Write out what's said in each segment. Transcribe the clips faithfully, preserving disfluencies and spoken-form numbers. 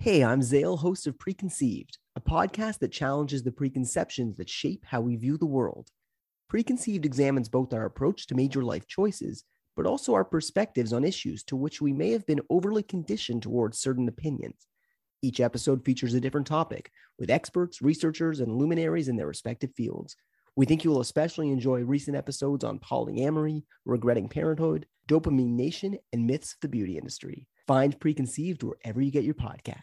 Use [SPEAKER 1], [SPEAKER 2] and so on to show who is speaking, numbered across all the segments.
[SPEAKER 1] Hey, I'm Zale, host of Preconceived, a podcast that challenges the preconceptions that shape how we view the world. Preconceived examines both our approach to major life choices, but also our perspectives on issues to which we may have been overly conditioned towards certain opinions. Each episode features a different topic, with experts, researchers, and luminaries in their respective fields. We think you will especially enjoy recent episodes on polyamory, regretting parenthood, Dopamine Nation, and myths of the beauty industry. Find Preconceived wherever you get your podcasts.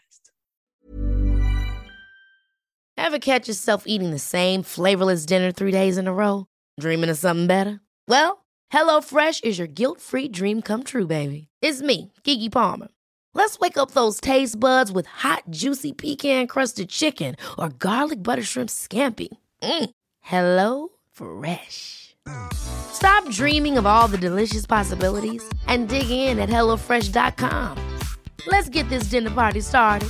[SPEAKER 2] Ever catch yourself eating the same flavorless dinner three days in a row? Dreaming of something better? Well, HelloFresh is your guilt-free dream come true, baby. It's me, Keke Palmer. Let's wake up those taste buds with hot, juicy pecan-crusted chicken or garlic butter shrimp scampi. Mm. Hello Fresh. Stop dreaming of all the delicious possibilities and dig in at hello fresh dot com. Let's get this dinner party started.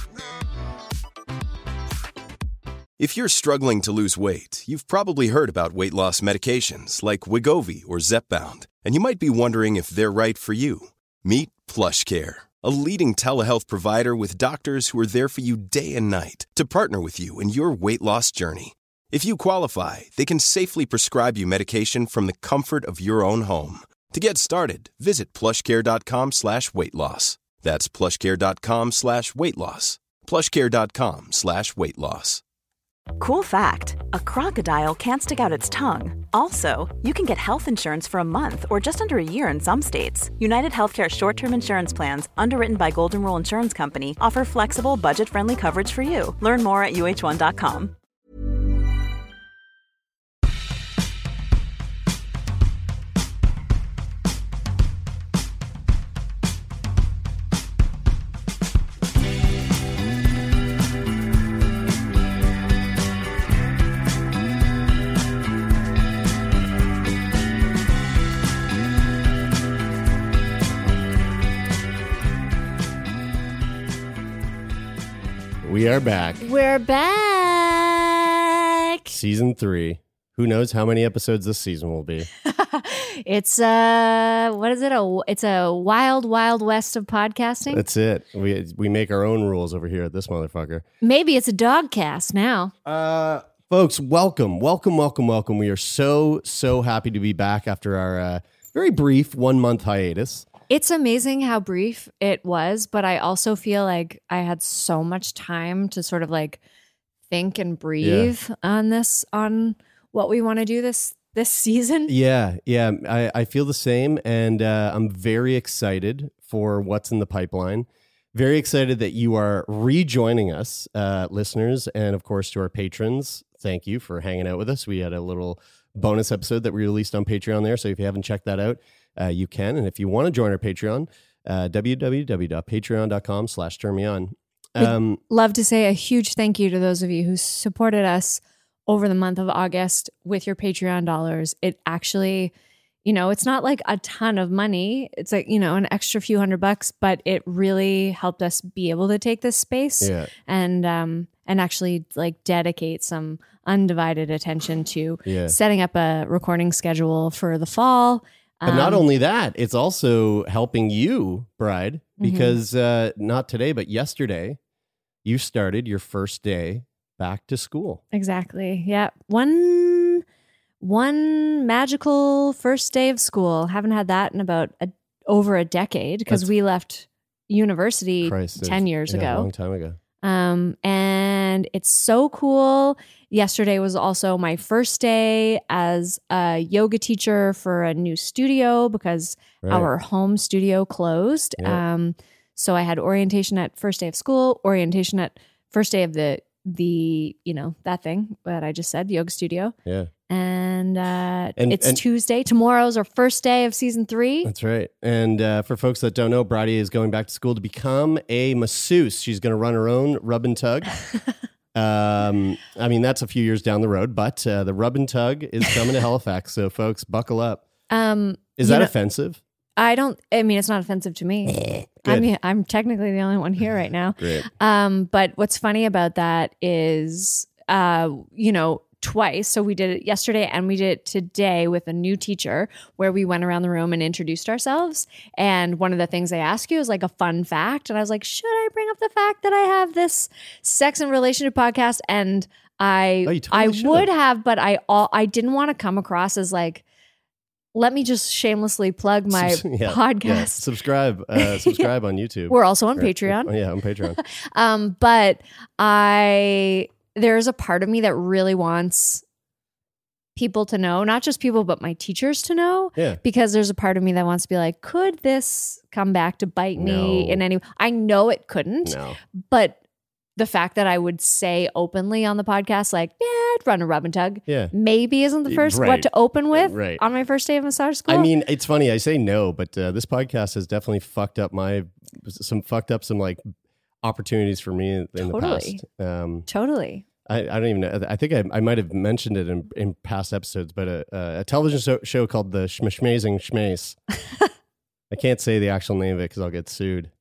[SPEAKER 3] If you're struggling to lose weight, you've probably heard about weight loss medications like Wegovy or Zepbound, and you might be wondering if they're right for you. Meet PlushCare, a leading telehealth provider with doctors who are there for you day and night to partner with you in your weight loss journey. If you qualify, they can safely prescribe you medication from the comfort of your own home. To get started, visit plushcare.com slash weight loss. That's plushcare.com slash weight loss. plushcare.com slash weight loss.
[SPEAKER 4] Cool fact, a crocodile can't stick out its tongue. Also, you can get health insurance for a month or just under a year in some states. United Healthcare short-term insurance plans, underwritten by Golden Rule Insurance Company, offer flexible, budget-friendly coverage for you. Learn more at U H one dot com.
[SPEAKER 5] We are back.
[SPEAKER 6] We're back.
[SPEAKER 5] Season three. Who knows how many episodes this season will be?
[SPEAKER 6] It's uh, what is it? A it's a wild, wild west of podcasting.
[SPEAKER 5] That's it. We we make our own rules over here at this motherfucker.
[SPEAKER 6] Maybe it's a dog cast now.
[SPEAKER 5] Uh, folks, welcome, welcome, welcome, welcome. We are so so happy to be back after our uh, very brief one month hiatus.
[SPEAKER 6] It's amazing how brief it was, but I also feel like I had so much time to sort of like think and breathe yeah. on this, on what we want to do this this season.
[SPEAKER 5] Yeah, yeah, I, I feel the same, and uh, I'm very excited for what's in the pipeline. Very excited that you are rejoining us, uh, listeners, and of course to our patrons. Thank you for hanging out with us. We had a little bonus episode that we released on Patreon there, so if you haven't checked that out, Uh, you can. And if you want to join our Patreon, uh, www.patreon.com slash turn me on. Um,
[SPEAKER 6] love to say a huge thank you to those of you who supported us over the month of August with your Patreon dollars. It actually, you know, it's not like a ton of money. It's like, you know, an extra few hundred bucks, but it really helped us be able to take this space
[SPEAKER 5] yeah.
[SPEAKER 6] and, um, and actually like dedicate some undivided attention to
[SPEAKER 5] yeah.
[SPEAKER 6] setting up a recording schedule for the fall.
[SPEAKER 5] But not only that, it's also helping you, Bride, because mm-hmm. uh, not today, but yesterday, you started your first day back to school.
[SPEAKER 6] Exactly. Yeah. One one magical first day of school. Haven't had that in about a, over a decade because we left university
[SPEAKER 5] Christ,
[SPEAKER 6] ten years
[SPEAKER 5] yeah,
[SPEAKER 6] ago.
[SPEAKER 5] A long time ago.
[SPEAKER 6] Um, and it's so cool. Yesterday was also my first day as a yoga teacher for a new studio because
[SPEAKER 5] right.
[SPEAKER 6] our home studio closed.
[SPEAKER 5] Yeah.
[SPEAKER 6] Um, so I had orientation at first day of school, orientation at first day of the, the, you know, that thing that I just said, the yoga studio.
[SPEAKER 5] Yeah.
[SPEAKER 6] And, uh,
[SPEAKER 5] and
[SPEAKER 6] it's
[SPEAKER 5] and,
[SPEAKER 6] Tuesday. Tomorrow's our first day of season three.
[SPEAKER 5] That's right. And uh, for folks that don't know, Brady is going back to school to become a masseuse. She's going to run her own rub and tug. um, I mean, that's a few years down the road, but uh, the rub and tug is coming to Halifax. So folks, buckle up.
[SPEAKER 6] Um,
[SPEAKER 5] is that
[SPEAKER 6] know,
[SPEAKER 5] offensive?
[SPEAKER 6] I don't, I mean, it's not offensive to me. I mean, I'm technically the only one here right now.
[SPEAKER 5] Great.
[SPEAKER 6] Um, but what's funny about that is, uh, you know, twice. So we did it yesterday and we did it today with a new teacher where we went around the room and introduced ourselves. And one of the things they ask you is like a fun fact. And I was like, should I bring up the fact that I have this sex and relationship podcast? And I
[SPEAKER 5] Oh, you totally
[SPEAKER 6] I
[SPEAKER 5] should
[SPEAKER 6] would
[SPEAKER 5] have.
[SPEAKER 6] have, but I all I didn't want to come across as like, let me just shamelessly plug my
[SPEAKER 5] Subs- yeah,
[SPEAKER 6] podcast.
[SPEAKER 5] yeah. Subscribe, uh, subscribe on YouTube.
[SPEAKER 6] We're also on
[SPEAKER 5] Or-
[SPEAKER 6] Patreon.
[SPEAKER 5] Oh, yeah, on Patreon.
[SPEAKER 6] Um, but I there's a part of me that really wants people to know, not just people, but my teachers to know,
[SPEAKER 5] Yeah.
[SPEAKER 6] because there's a part of me that wants to be like, could this come back to bite me
[SPEAKER 5] No.
[SPEAKER 6] in any? I know it couldn't,
[SPEAKER 5] No.
[SPEAKER 6] but the fact that I would say openly on the podcast, like, yeah, I'd run a rub and tug,
[SPEAKER 5] Yeah.
[SPEAKER 6] maybe isn't the first
[SPEAKER 5] Right.
[SPEAKER 6] what to open with
[SPEAKER 5] Right.
[SPEAKER 6] on my first day of massage school.
[SPEAKER 5] I mean, it's funny. I say no, but uh, this podcast has definitely fucked up my some fucked up some like opportunities for me in the
[SPEAKER 6] Totally.
[SPEAKER 5] past. Um,
[SPEAKER 6] totally.
[SPEAKER 5] I, I don't even know. I think I, I might have mentioned it in, in past episodes, but a, a television show, show called The Schmazing Schmaze. I can't say the actual name of it because I'll get sued.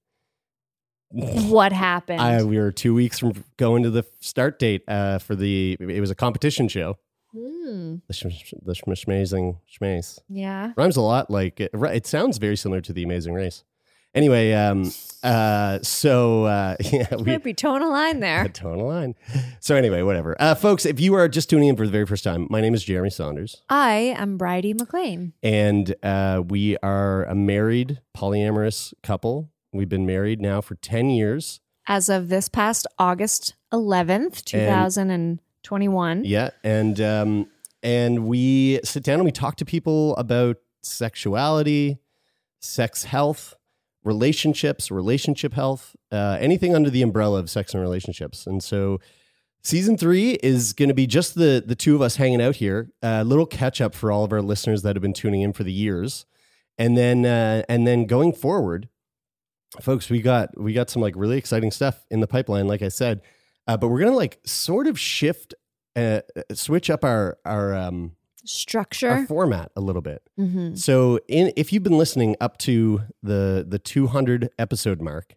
[SPEAKER 6] What happened?
[SPEAKER 5] I, we were two weeks from going to the start date uh, for the. It was a competition show.
[SPEAKER 6] Hmm.
[SPEAKER 5] The sh- the Schmazing Schmaze
[SPEAKER 6] Yeah.
[SPEAKER 5] rhymes a lot. Like it, it sounds very similar to The Amazing Race. Anyway, um, uh, so uh, yeah, we
[SPEAKER 6] Might be towing a line there.
[SPEAKER 5] a tone of line. So anyway, whatever, uh, folks. If you are just tuning in for the very first time, my name is Jeremy Saunders,
[SPEAKER 6] I am Bridie McLean.
[SPEAKER 5] and uh, we are a married polyamorous couple. We've been married now for ten years.
[SPEAKER 6] As of this past August eleventh, twenty twenty-one.
[SPEAKER 5] Yeah, and um, and we sit down and we talk to people about sexuality, sex health, relationships, relationship health, uh, anything under the umbrella of sex and relationships. And so, season three is going to be just the the two of us hanging out here. A little catch up for all of our listeners that have been tuning in for the years, and then uh, and then going forward, folks, we got we got some like really exciting stuff in the pipeline. Like I said. Uh, but we're gonna like sort of shift, uh, switch up our our um
[SPEAKER 6] Structure.
[SPEAKER 5] our format a little bit.
[SPEAKER 6] Mm-hmm.
[SPEAKER 5] So, in if you've been listening up to the the two hundred episode mark,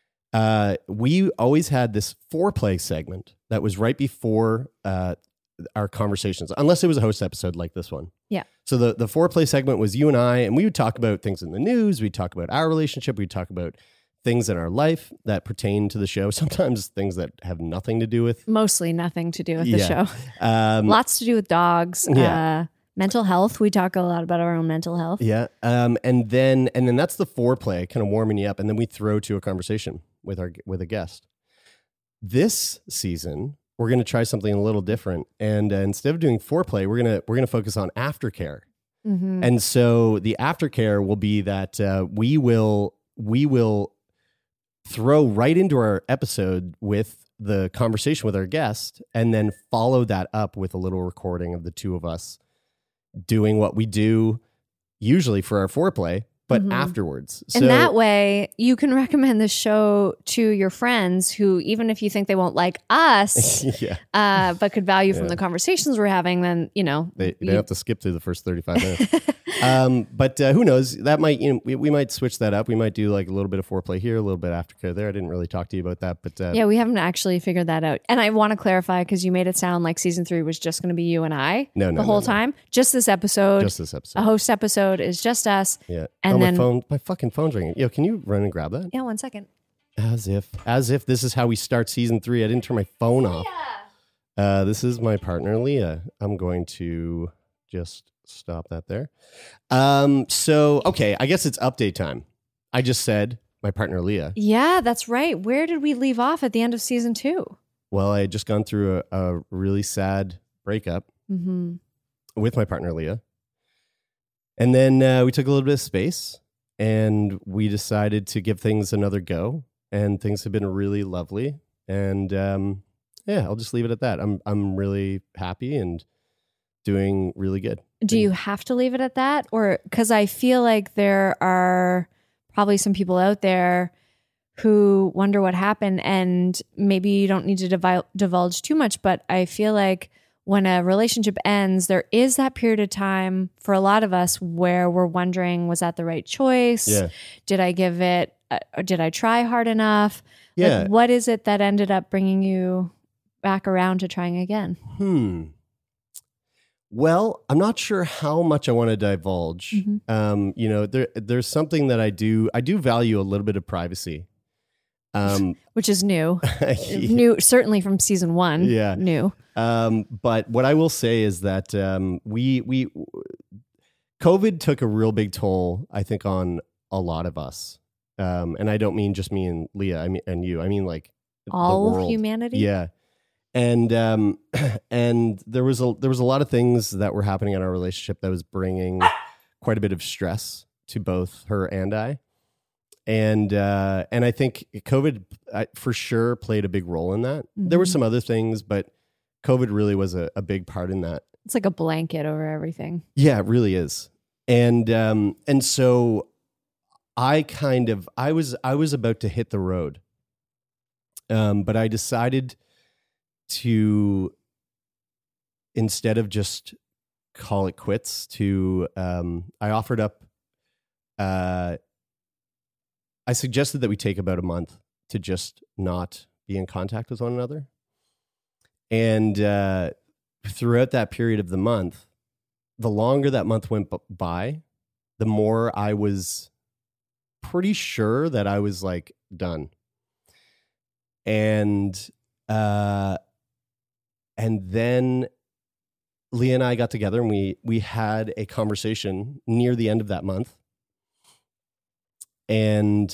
[SPEAKER 5] uh, we always had this foreplay segment that was right before uh our conversations, unless it was a host episode like this one.
[SPEAKER 6] Yeah.
[SPEAKER 5] So the the foreplay segment was you and I, and we would talk about things in the news. We'd talk about our relationship. We'd talk about things in our life that pertain to the show. Sometimes things that have nothing to do with.
[SPEAKER 6] Mostly nothing to do with the
[SPEAKER 5] Yeah.
[SPEAKER 6] show.
[SPEAKER 5] Um,
[SPEAKER 6] Lots to do with dogs.
[SPEAKER 5] Yeah.
[SPEAKER 6] Uh, mental health. We talk a lot about our own mental health.
[SPEAKER 5] yeah. Um, and then and then that's the foreplay, kind of warming you up, and then we throw to a conversation with our with a guest. This season, we're going to try something a little different, and uh, instead of doing foreplay, we're gonna we're gonna focus on aftercare.
[SPEAKER 6] Mm-hmm.
[SPEAKER 5] And so the aftercare will be that uh, we will we will throw right into our episode with the conversation with our guest, and then follow that up with a little recording of the two of us doing what we do usually for our foreplay, but
[SPEAKER 6] Mhm.
[SPEAKER 5] afterwards.
[SPEAKER 6] And that way, you can recommend the show to your friends who, even if you think they won't like us,
[SPEAKER 5] yeah,
[SPEAKER 6] uh, but could value from
[SPEAKER 5] Yeah.
[SPEAKER 6] the conversations we're having, then, you know.
[SPEAKER 5] they, they
[SPEAKER 6] you-
[SPEAKER 5] have to skip through the first thirty-five minutes. um, but uh, who knows? That might, you know, we, we might switch that up. We might do like a little bit of foreplay here, a little bit of aftercare there. I didn't really talk to you about that, but uh,
[SPEAKER 6] Yeah, we haven't actually figured that out. And I want to clarify because you made it sound like season three was just going to be you and I
[SPEAKER 5] No, no,
[SPEAKER 6] the
[SPEAKER 5] no,
[SPEAKER 6] whole
[SPEAKER 5] no.
[SPEAKER 6] time. Just this episode,
[SPEAKER 5] just this episode.
[SPEAKER 6] a host episode is just us.
[SPEAKER 5] Yeah.
[SPEAKER 6] And
[SPEAKER 5] oh,
[SPEAKER 6] then-
[SPEAKER 5] my phone, my fucking phone's ringing. Yo, can you run and grab that?
[SPEAKER 6] Yeah, one second.
[SPEAKER 5] As if, as if this is how we start season three. I didn't turn my phone off. Uh, this is my partner, Leah. I'm going to just stop that there. Um, so, okay, I guess it's update time. I just said my partner, Leah.
[SPEAKER 6] Yeah, that's right. Where did we leave off at the end of season two?
[SPEAKER 5] Well, I had just gone through a, a really sad breakup
[SPEAKER 6] Mm-hmm.
[SPEAKER 5] with my partner, Leah. And then uh, we took a little bit of space and we decided to give things another go. And things have been really lovely. And um, yeah, I'll just leave it at that. I'm I'm really happy and doing really good.
[SPEAKER 6] Do you have to leave it at that? Or because I feel like there are probably some people out there who wonder what happened, and maybe you don't need to divul- divulge too much, but I feel like when a relationship ends, there is that period of time for a lot of us where we're wondering, was that the right choice?
[SPEAKER 5] Yeah.
[SPEAKER 6] Did I give it, uh, or did I try hard enough? Like,
[SPEAKER 5] Yeah.
[SPEAKER 6] what is it that ended up bringing you back around to trying again?
[SPEAKER 5] Hmm. Well, I'm not sure how much I want to divulge.
[SPEAKER 6] Mhm.
[SPEAKER 5] Um, you know, there there's something that I do I do value a little bit of privacy. Um,
[SPEAKER 6] Which is new. New, certainly from season one.
[SPEAKER 5] Yeah.
[SPEAKER 6] New.
[SPEAKER 5] um, but what I will say is that um, we we COVID took a real big toll, I think, on a lot of us. Um, and I don't mean just me and Leah. I mean, and you. I mean, like
[SPEAKER 6] All
[SPEAKER 5] the world.
[SPEAKER 6] humanity.
[SPEAKER 5] Yeah. And um, and there was a there was a lot of things that were happening in our relationship that was bringing quite a bit of stress to both her and I, and uh, and I think COVID I, for sure played a big role in that. Mm-hmm. There were some other things, but COVID really was a, a big part in that.
[SPEAKER 6] It's like a blanket over everything.
[SPEAKER 5] Yeah, it really is. And um, and so I kind of I was I was about to hit the road, um, but I decided to, instead of just call it quits, to um, I offered up. Uh, I suggested that we take about a month to just not be in contact with one another, and uh, throughout that period of the month, the longer that month went by, the more I was pretty sure that I was like done, and. Uh, And then Leah and I got together and we we had a conversation near the end of that month. And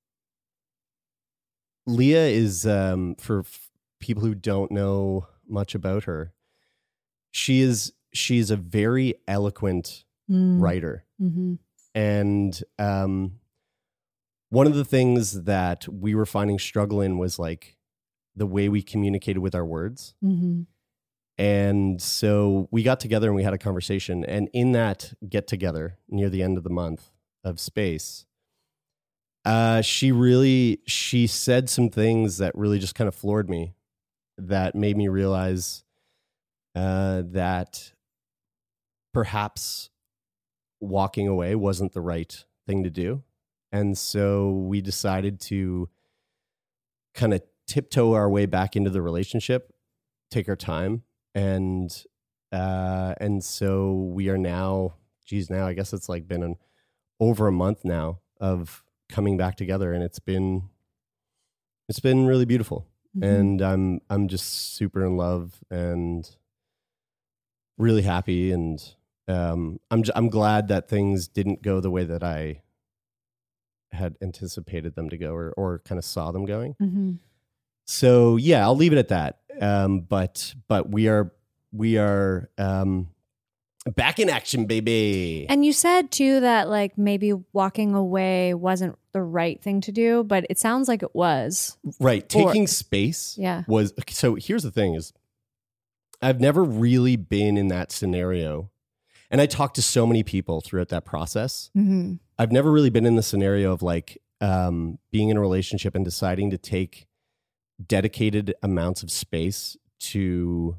[SPEAKER 5] Leah is, um, for f- people who don't know much about her, she is she's a very eloquent
[SPEAKER 6] Mm.
[SPEAKER 5] writer.
[SPEAKER 6] Mm-hmm.
[SPEAKER 5] And um, one of the things that we were finding struggle in was like the way we communicated with our words.
[SPEAKER 6] Mm-hmm.
[SPEAKER 5] And so we got together and we had a conversation. And in that get together near the end of the month of Space, uh, she really, she said some things that really just kind of floored me, that made me realize uh, that perhaps walking away wasn't the right thing to do. And so we decided to kind of tiptoe our way back into the relationship, take our time. And, uh, and so we are now, geez, now I guess it's like been an over a month now of coming back together, and it's been, it's been really beautiful. Mm-hmm. And I'm, I'm just super in love and really happy. And, um, I'm, j- I'm glad that things didn't go the way that I had anticipated them to go, or, or kind of saw them going.
[SPEAKER 6] Mm-hmm.
[SPEAKER 5] So yeah, I'll leave it at that. Um, but but we are we are um, back in action, baby.
[SPEAKER 6] And you said too that like maybe walking away wasn't the right thing to do, but it sounds like it was.
[SPEAKER 5] Right, taking
[SPEAKER 6] or,
[SPEAKER 5] space.
[SPEAKER 6] Yeah.
[SPEAKER 5] Was so. Here's the thing: is I've never really been in that scenario, and I talked to so many people throughout that process.
[SPEAKER 6] Mm-hmm.
[SPEAKER 5] I've never really been in the scenario of like um, being in a relationship and deciding to take dedicated amounts of space to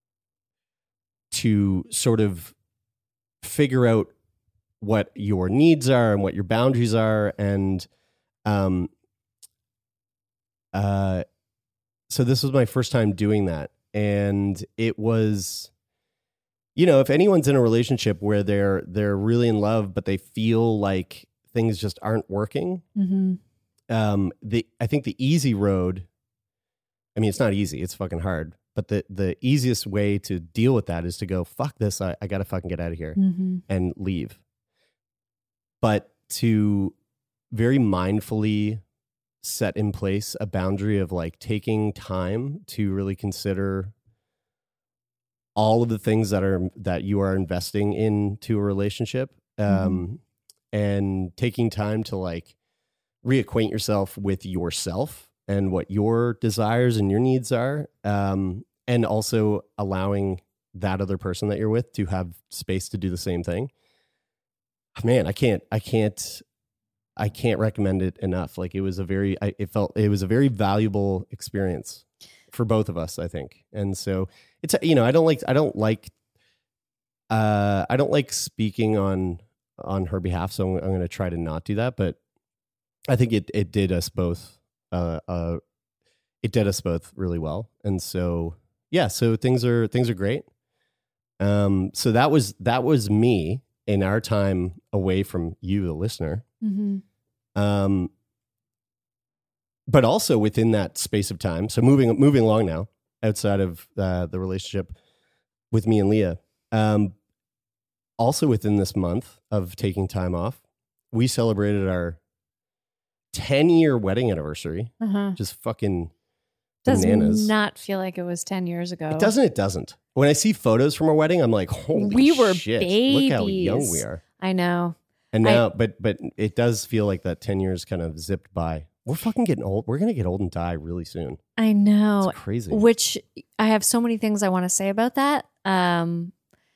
[SPEAKER 5] to sort of figure out what your needs are and what your boundaries are. And um uh so this was my first time doing that, and it was, you know, if anyone's in a relationship where they're they're really in love but they feel like things just aren't working,
[SPEAKER 6] mm-hmm.
[SPEAKER 5] um the I think the easy road, I mean, it's not easy. It's fucking hard. But the, the easiest way to deal with that is to go, fuck this. I, I got to fucking get out of here
[SPEAKER 6] mm-hmm.
[SPEAKER 5] and leave. But to very mindfully set in place a boundary of like taking time to really consider all of the things that are that you are investing into a relationship, um, mm-hmm. and taking time to like reacquaint yourself with yourself and what your desires and your needs are, um, and also allowing that other person that you're with to have space to do the same thing. Man, I can't, I can't, I can't recommend it enough. Like it was a very, I, it felt, it was a very valuable experience for both of us, I think. And so it's, you know, I don't like, I don't like, uh, I don't like speaking on, on her behalf. So I'm, I'm going to try to not do that, but I think it, it did us both, uh, uh, it did us both really well. And so, yeah, so things are, things are great. Um, so that was that was me in our time away from you, the listener.
[SPEAKER 6] Mm-hmm.
[SPEAKER 5] Um, but also within that space of time. So moving moving along now, outside of uh, the relationship with me and Leah. Um, also within this month of taking time off, we celebrated our ten-year wedding anniversary.
[SPEAKER 6] Uh-huh.
[SPEAKER 5] Just fucking
[SPEAKER 6] Does
[SPEAKER 5] bananas.
[SPEAKER 6] not feel like it was ten years ago.
[SPEAKER 5] It doesn't. It doesn't. When I see photos from our wedding, I'm like, holy
[SPEAKER 6] We were
[SPEAKER 5] shit. Look how young
[SPEAKER 6] babies.
[SPEAKER 5] we are.
[SPEAKER 6] I know.
[SPEAKER 5] And now, but but it does feel like that ten years kind of zipped by. We're fucking getting old. We're going to get old and die really soon.
[SPEAKER 6] I know.
[SPEAKER 5] It's crazy.
[SPEAKER 6] Which I have so many things I want to say about that, um,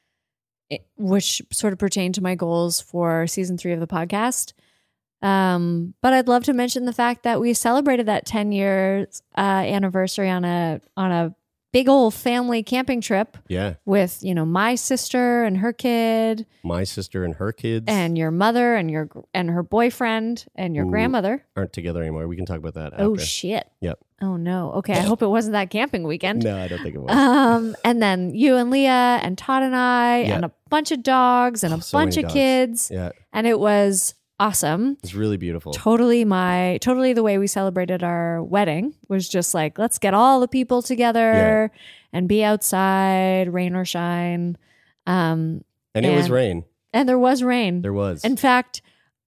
[SPEAKER 6] it- which sort of pertain to my goals for season three of the podcast. Um, but I'd love to mention the fact that we celebrated that ten years uh, anniversary on a on a big old family camping trip
[SPEAKER 5] Yeah.
[SPEAKER 6] with, you know, my sister and her kid
[SPEAKER 5] My sister and her kids
[SPEAKER 6] and your mother and your and her boyfriend and your
[SPEAKER 5] Ooh.
[SPEAKER 6] grandmother.
[SPEAKER 5] aren't together anymore. We can talk about that after.
[SPEAKER 6] Oh shit.
[SPEAKER 5] Yep.
[SPEAKER 6] Oh no. Okay, I hope it wasn't that camping weekend.
[SPEAKER 5] No, I don't think it was.
[SPEAKER 6] Um, and then you and Leah and Todd and I
[SPEAKER 5] Yeah.
[SPEAKER 6] and a bunch of dogs and
[SPEAKER 5] Oh,
[SPEAKER 6] a
[SPEAKER 5] so
[SPEAKER 6] bunch
[SPEAKER 5] many
[SPEAKER 6] of
[SPEAKER 5] dogs.
[SPEAKER 6] kids.
[SPEAKER 5] Yeah.
[SPEAKER 6] And it was awesome.
[SPEAKER 5] It's really beautiful.
[SPEAKER 6] Totally my totally the way we celebrated our wedding was just like, let's get all the people together and be outside, rain or shine. Um,
[SPEAKER 5] And it was
[SPEAKER 6] and-
[SPEAKER 5] rain.
[SPEAKER 6] and there was rain.
[SPEAKER 5] There was.
[SPEAKER 6] In fact,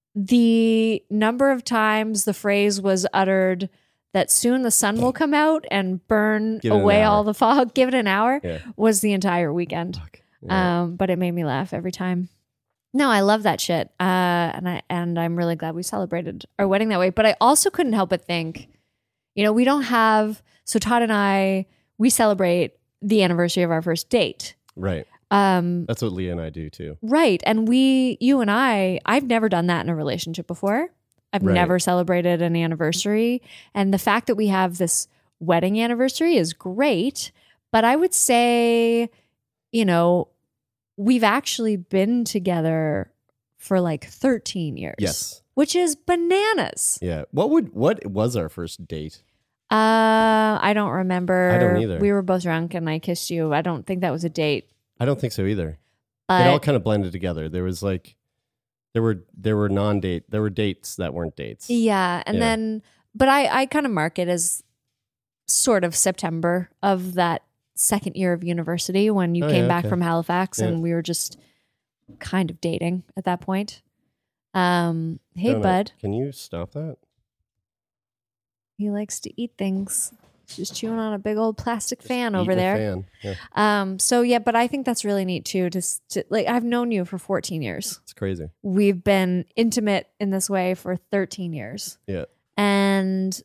[SPEAKER 6] the number of times the phrase was uttered that soon the sun will come out and burn
[SPEAKER 5] Give it an
[SPEAKER 6] away
[SPEAKER 5] hour.
[SPEAKER 6] all the fog, give it an hour,
[SPEAKER 5] Yeah.
[SPEAKER 6] was the entire weekend.
[SPEAKER 5] Fuck. Yeah.
[SPEAKER 6] Um, but it made me laugh every time. No, I love that shit. Uh, and I and I'm really glad we celebrated our wedding that way. But I also couldn't help but think, you know, we don't have so Todd and I, we celebrate the anniversary of our first date.
[SPEAKER 5] Right.
[SPEAKER 6] Um,
[SPEAKER 5] That's what Leah and I do too.
[SPEAKER 6] Right. And we, you and I, I've never done that in a relationship before. I've
[SPEAKER 5] Right.
[SPEAKER 6] never celebrated an anniversary. And the fact that we have this wedding anniversary is great. But I would say, you know, we've actually been together for like thirteen years.
[SPEAKER 5] Yes.
[SPEAKER 6] Which is bananas.
[SPEAKER 5] Yeah. What would what was our first date?
[SPEAKER 6] Uh, I don't remember.
[SPEAKER 5] I don't either.
[SPEAKER 6] We were both drunk and I kissed you. I don't think that was a date.
[SPEAKER 5] I don't think so either.
[SPEAKER 6] But
[SPEAKER 5] it all kind of blended together. There was like there were there were non-date there were dates that weren't dates.
[SPEAKER 6] yeah. And
[SPEAKER 5] Yeah.
[SPEAKER 6] then, but I, I kind of mark it as sort of September of that second year of university when you
[SPEAKER 5] Oh,
[SPEAKER 6] came
[SPEAKER 5] yeah,
[SPEAKER 6] back
[SPEAKER 5] okay.
[SPEAKER 6] from Halifax
[SPEAKER 5] Yeah.
[SPEAKER 6] and we were just kind of dating at that point. Um, hey,
[SPEAKER 5] Donna,
[SPEAKER 6] bud.
[SPEAKER 5] Can you stop that?
[SPEAKER 6] He likes to eat things. Just chewing on a big old plastic fan
[SPEAKER 5] Just
[SPEAKER 6] over
[SPEAKER 5] eating a
[SPEAKER 6] there.
[SPEAKER 5] fan. Yeah.
[SPEAKER 6] Um, so yeah, but I think that's really neat too. To, s- to like, I've known you for fourteen years.
[SPEAKER 5] It's crazy.
[SPEAKER 6] We've been intimate in this way for thirteen years.
[SPEAKER 5] Yeah.
[SPEAKER 6] And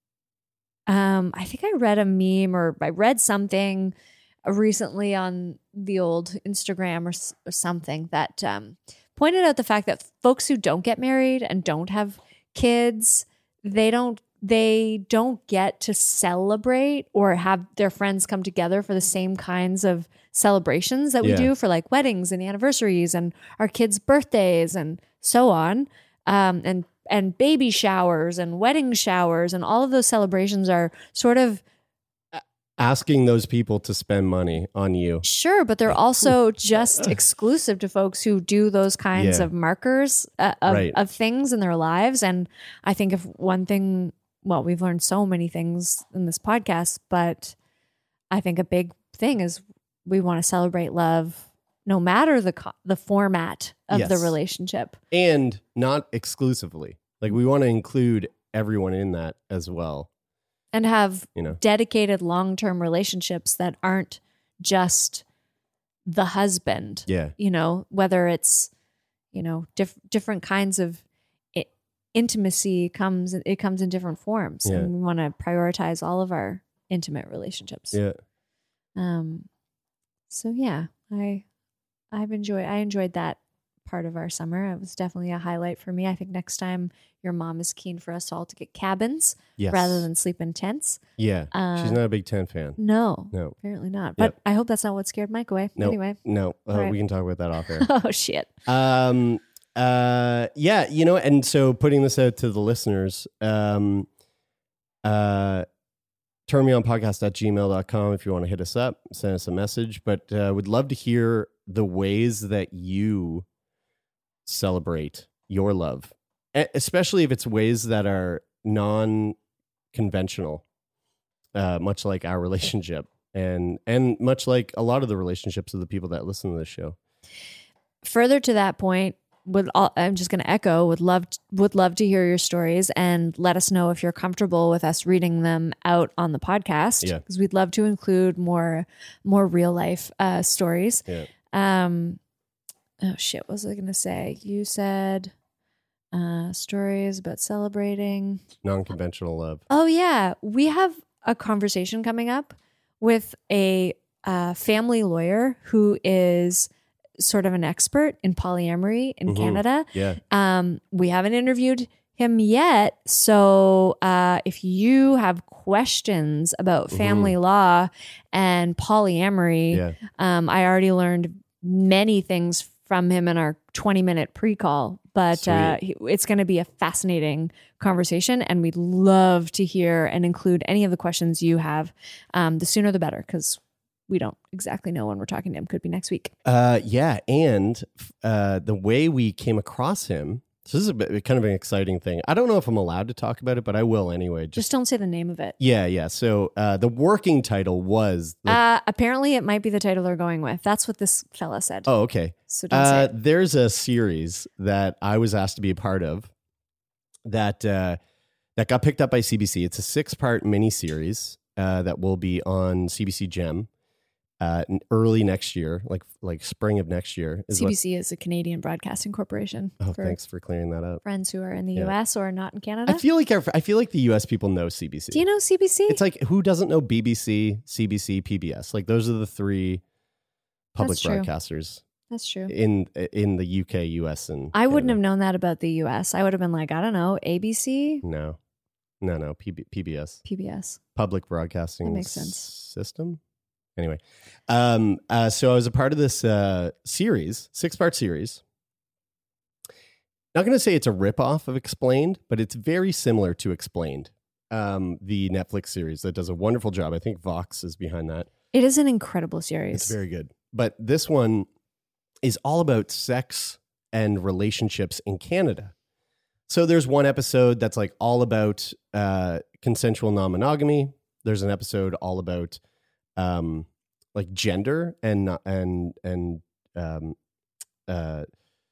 [SPEAKER 6] um, I think I read a meme or I read something recently on the old Instagram or, s- or something that um, pointed out the fact that folks who don't get married and don't have kids, they don't they don't get to celebrate or have their friends come together for the same kinds of celebrations that we
[SPEAKER 5] Yeah.
[SPEAKER 6] do for like weddings and anniversaries and our kids' birthdays and so on. Um, and and baby showers and wedding showers and all of those celebrations are sort of
[SPEAKER 5] Asking those people to spend money on you.
[SPEAKER 6] sure, but they're also just exclusive to folks who do those kinds
[SPEAKER 5] Yeah.
[SPEAKER 6] of markers uh, of,
[SPEAKER 5] Right.
[SPEAKER 6] of things in their lives. And I think if one thing, well, we've learned so many things in this podcast, but I think a big thing is we want to celebrate love no matter the co- the format of the
[SPEAKER 5] Yes.
[SPEAKER 6] relationship.
[SPEAKER 5] And not exclusively. Like we want to include everyone in that as well.
[SPEAKER 6] And have
[SPEAKER 5] You know.
[SPEAKER 6] dedicated long-term relationships that aren't just the husband.
[SPEAKER 5] Yeah.
[SPEAKER 6] You know, whether it's, you know, diff- different kinds of I- intimacy comes, it comes in different forms.
[SPEAKER 5] Yeah.
[SPEAKER 6] And we want to prioritize all of our intimate relationships.
[SPEAKER 5] Yeah.
[SPEAKER 6] Um, so yeah, I, I've enjoyed, I enjoyed that part of our summer. It was definitely a highlight for me. I think next time your mom is keen for us all to get cabins
[SPEAKER 5] Yes.
[SPEAKER 6] rather than sleep in tents.
[SPEAKER 5] Yeah.
[SPEAKER 6] Uh,
[SPEAKER 5] She's not a big tent fan.
[SPEAKER 6] No,
[SPEAKER 5] No.
[SPEAKER 6] apparently not. But
[SPEAKER 5] Yep.
[SPEAKER 6] I hope that's not what scared Mike away.
[SPEAKER 5] No.
[SPEAKER 6] Anyway.
[SPEAKER 5] No. Uh,
[SPEAKER 6] All right.
[SPEAKER 5] We can talk about that off air.
[SPEAKER 6] Oh shit.
[SPEAKER 5] Um, uh, yeah, you know, and so putting this out to the listeners, um, uh, turnmeonpodcast at gmail dot com if you want to hit us up, send us a message. But uh, would love to hear the ways that you celebrate your love, especially if it's ways that are non-conventional, uh, much like our relationship and and much like a lot of the relationships of the people that listen to this show.
[SPEAKER 6] Further to that point, would all, I'm just going to echo, would love would love to hear your stories and let us know if you're comfortable with us reading them out on the podcast.
[SPEAKER 5] Yeah.
[SPEAKER 6] Because we'd love to include more more real life uh, stories.
[SPEAKER 5] Yeah.
[SPEAKER 6] Um, oh shit, what was I going to say? You said uh, stories about celebrating
[SPEAKER 5] Non-conventional love.
[SPEAKER 6] Oh yeah, we have a conversation coming up with a uh, family lawyer who is sort of an expert in polyamory in
[SPEAKER 5] Mhm.
[SPEAKER 6] Canada.
[SPEAKER 5] Yeah.
[SPEAKER 6] Um, we haven't interviewed him yet. So uh, if you have questions about family law and polyamory,
[SPEAKER 5] Yeah.
[SPEAKER 6] um, I already learned many things from him in our twenty minute pre-call, but uh, he- it's going to be a fascinating conversation, and we'd love to hear and include any of the questions you have. Um, the sooner the better, because we don't exactly know when we're talking to him. Could be next week.
[SPEAKER 5] Uh, yeah, and uh, the way we came across him. So this is a bit, kind of an exciting thing. I don't know if I'm allowed to talk about it, but I will anyway.
[SPEAKER 6] Just don't say the name of it.
[SPEAKER 5] Yeah, yeah. So uh, the working title was. The,
[SPEAKER 6] Uh, apparently, it might be the title they're going with. That's what this fella said.
[SPEAKER 5] oh, okay.
[SPEAKER 6] So don't say
[SPEAKER 5] Uh,
[SPEAKER 6] it.
[SPEAKER 5] there's a series that I was asked to be a part of that uh, that got picked up by C B C. It's a six part miniseries uh, that will be on C B C Gem uh, in early next year, like like spring of next year. Is
[SPEAKER 6] C B
[SPEAKER 5] what-
[SPEAKER 6] C is a Canadian Broadcasting Corporation.
[SPEAKER 5] oh,
[SPEAKER 6] for
[SPEAKER 5] thanks for clearing that up.
[SPEAKER 6] friends who are in the
[SPEAKER 5] Yeah.
[SPEAKER 6] U S or not in Canada.
[SPEAKER 5] I feel like our, I feel like the U S people know C B C.
[SPEAKER 6] Do you know C B C?
[SPEAKER 5] It's like who doesn't know B B C, C B C, P B S? Like those are the three public
[SPEAKER 6] That's true.
[SPEAKER 5] broadcasters
[SPEAKER 6] That's true.
[SPEAKER 5] in in the U K, U S, and
[SPEAKER 6] I wouldn't have
[SPEAKER 5] Canada.
[SPEAKER 6] known that about the U S. I would have been like, I don't know, A B C,
[SPEAKER 5] No, no, no. P B, P B S,
[SPEAKER 6] P B S.
[SPEAKER 5] Public Broadcasting
[SPEAKER 6] That makes sense.
[SPEAKER 5] System. Anyway, um, uh, so I was a part of this uh, series, six part series. Not going to say it's a ripoff of Explained, but it's very similar to Explained, um, the Netflix series that does a wonderful job. I think Vox is behind that.
[SPEAKER 6] It is an incredible series.
[SPEAKER 5] It's very good. But this one is all about sex and relationships in Canada. So there's one episode that's like all about uh, consensual non-monogamy. There's an episode all about um, like gender and not- and and um, uh,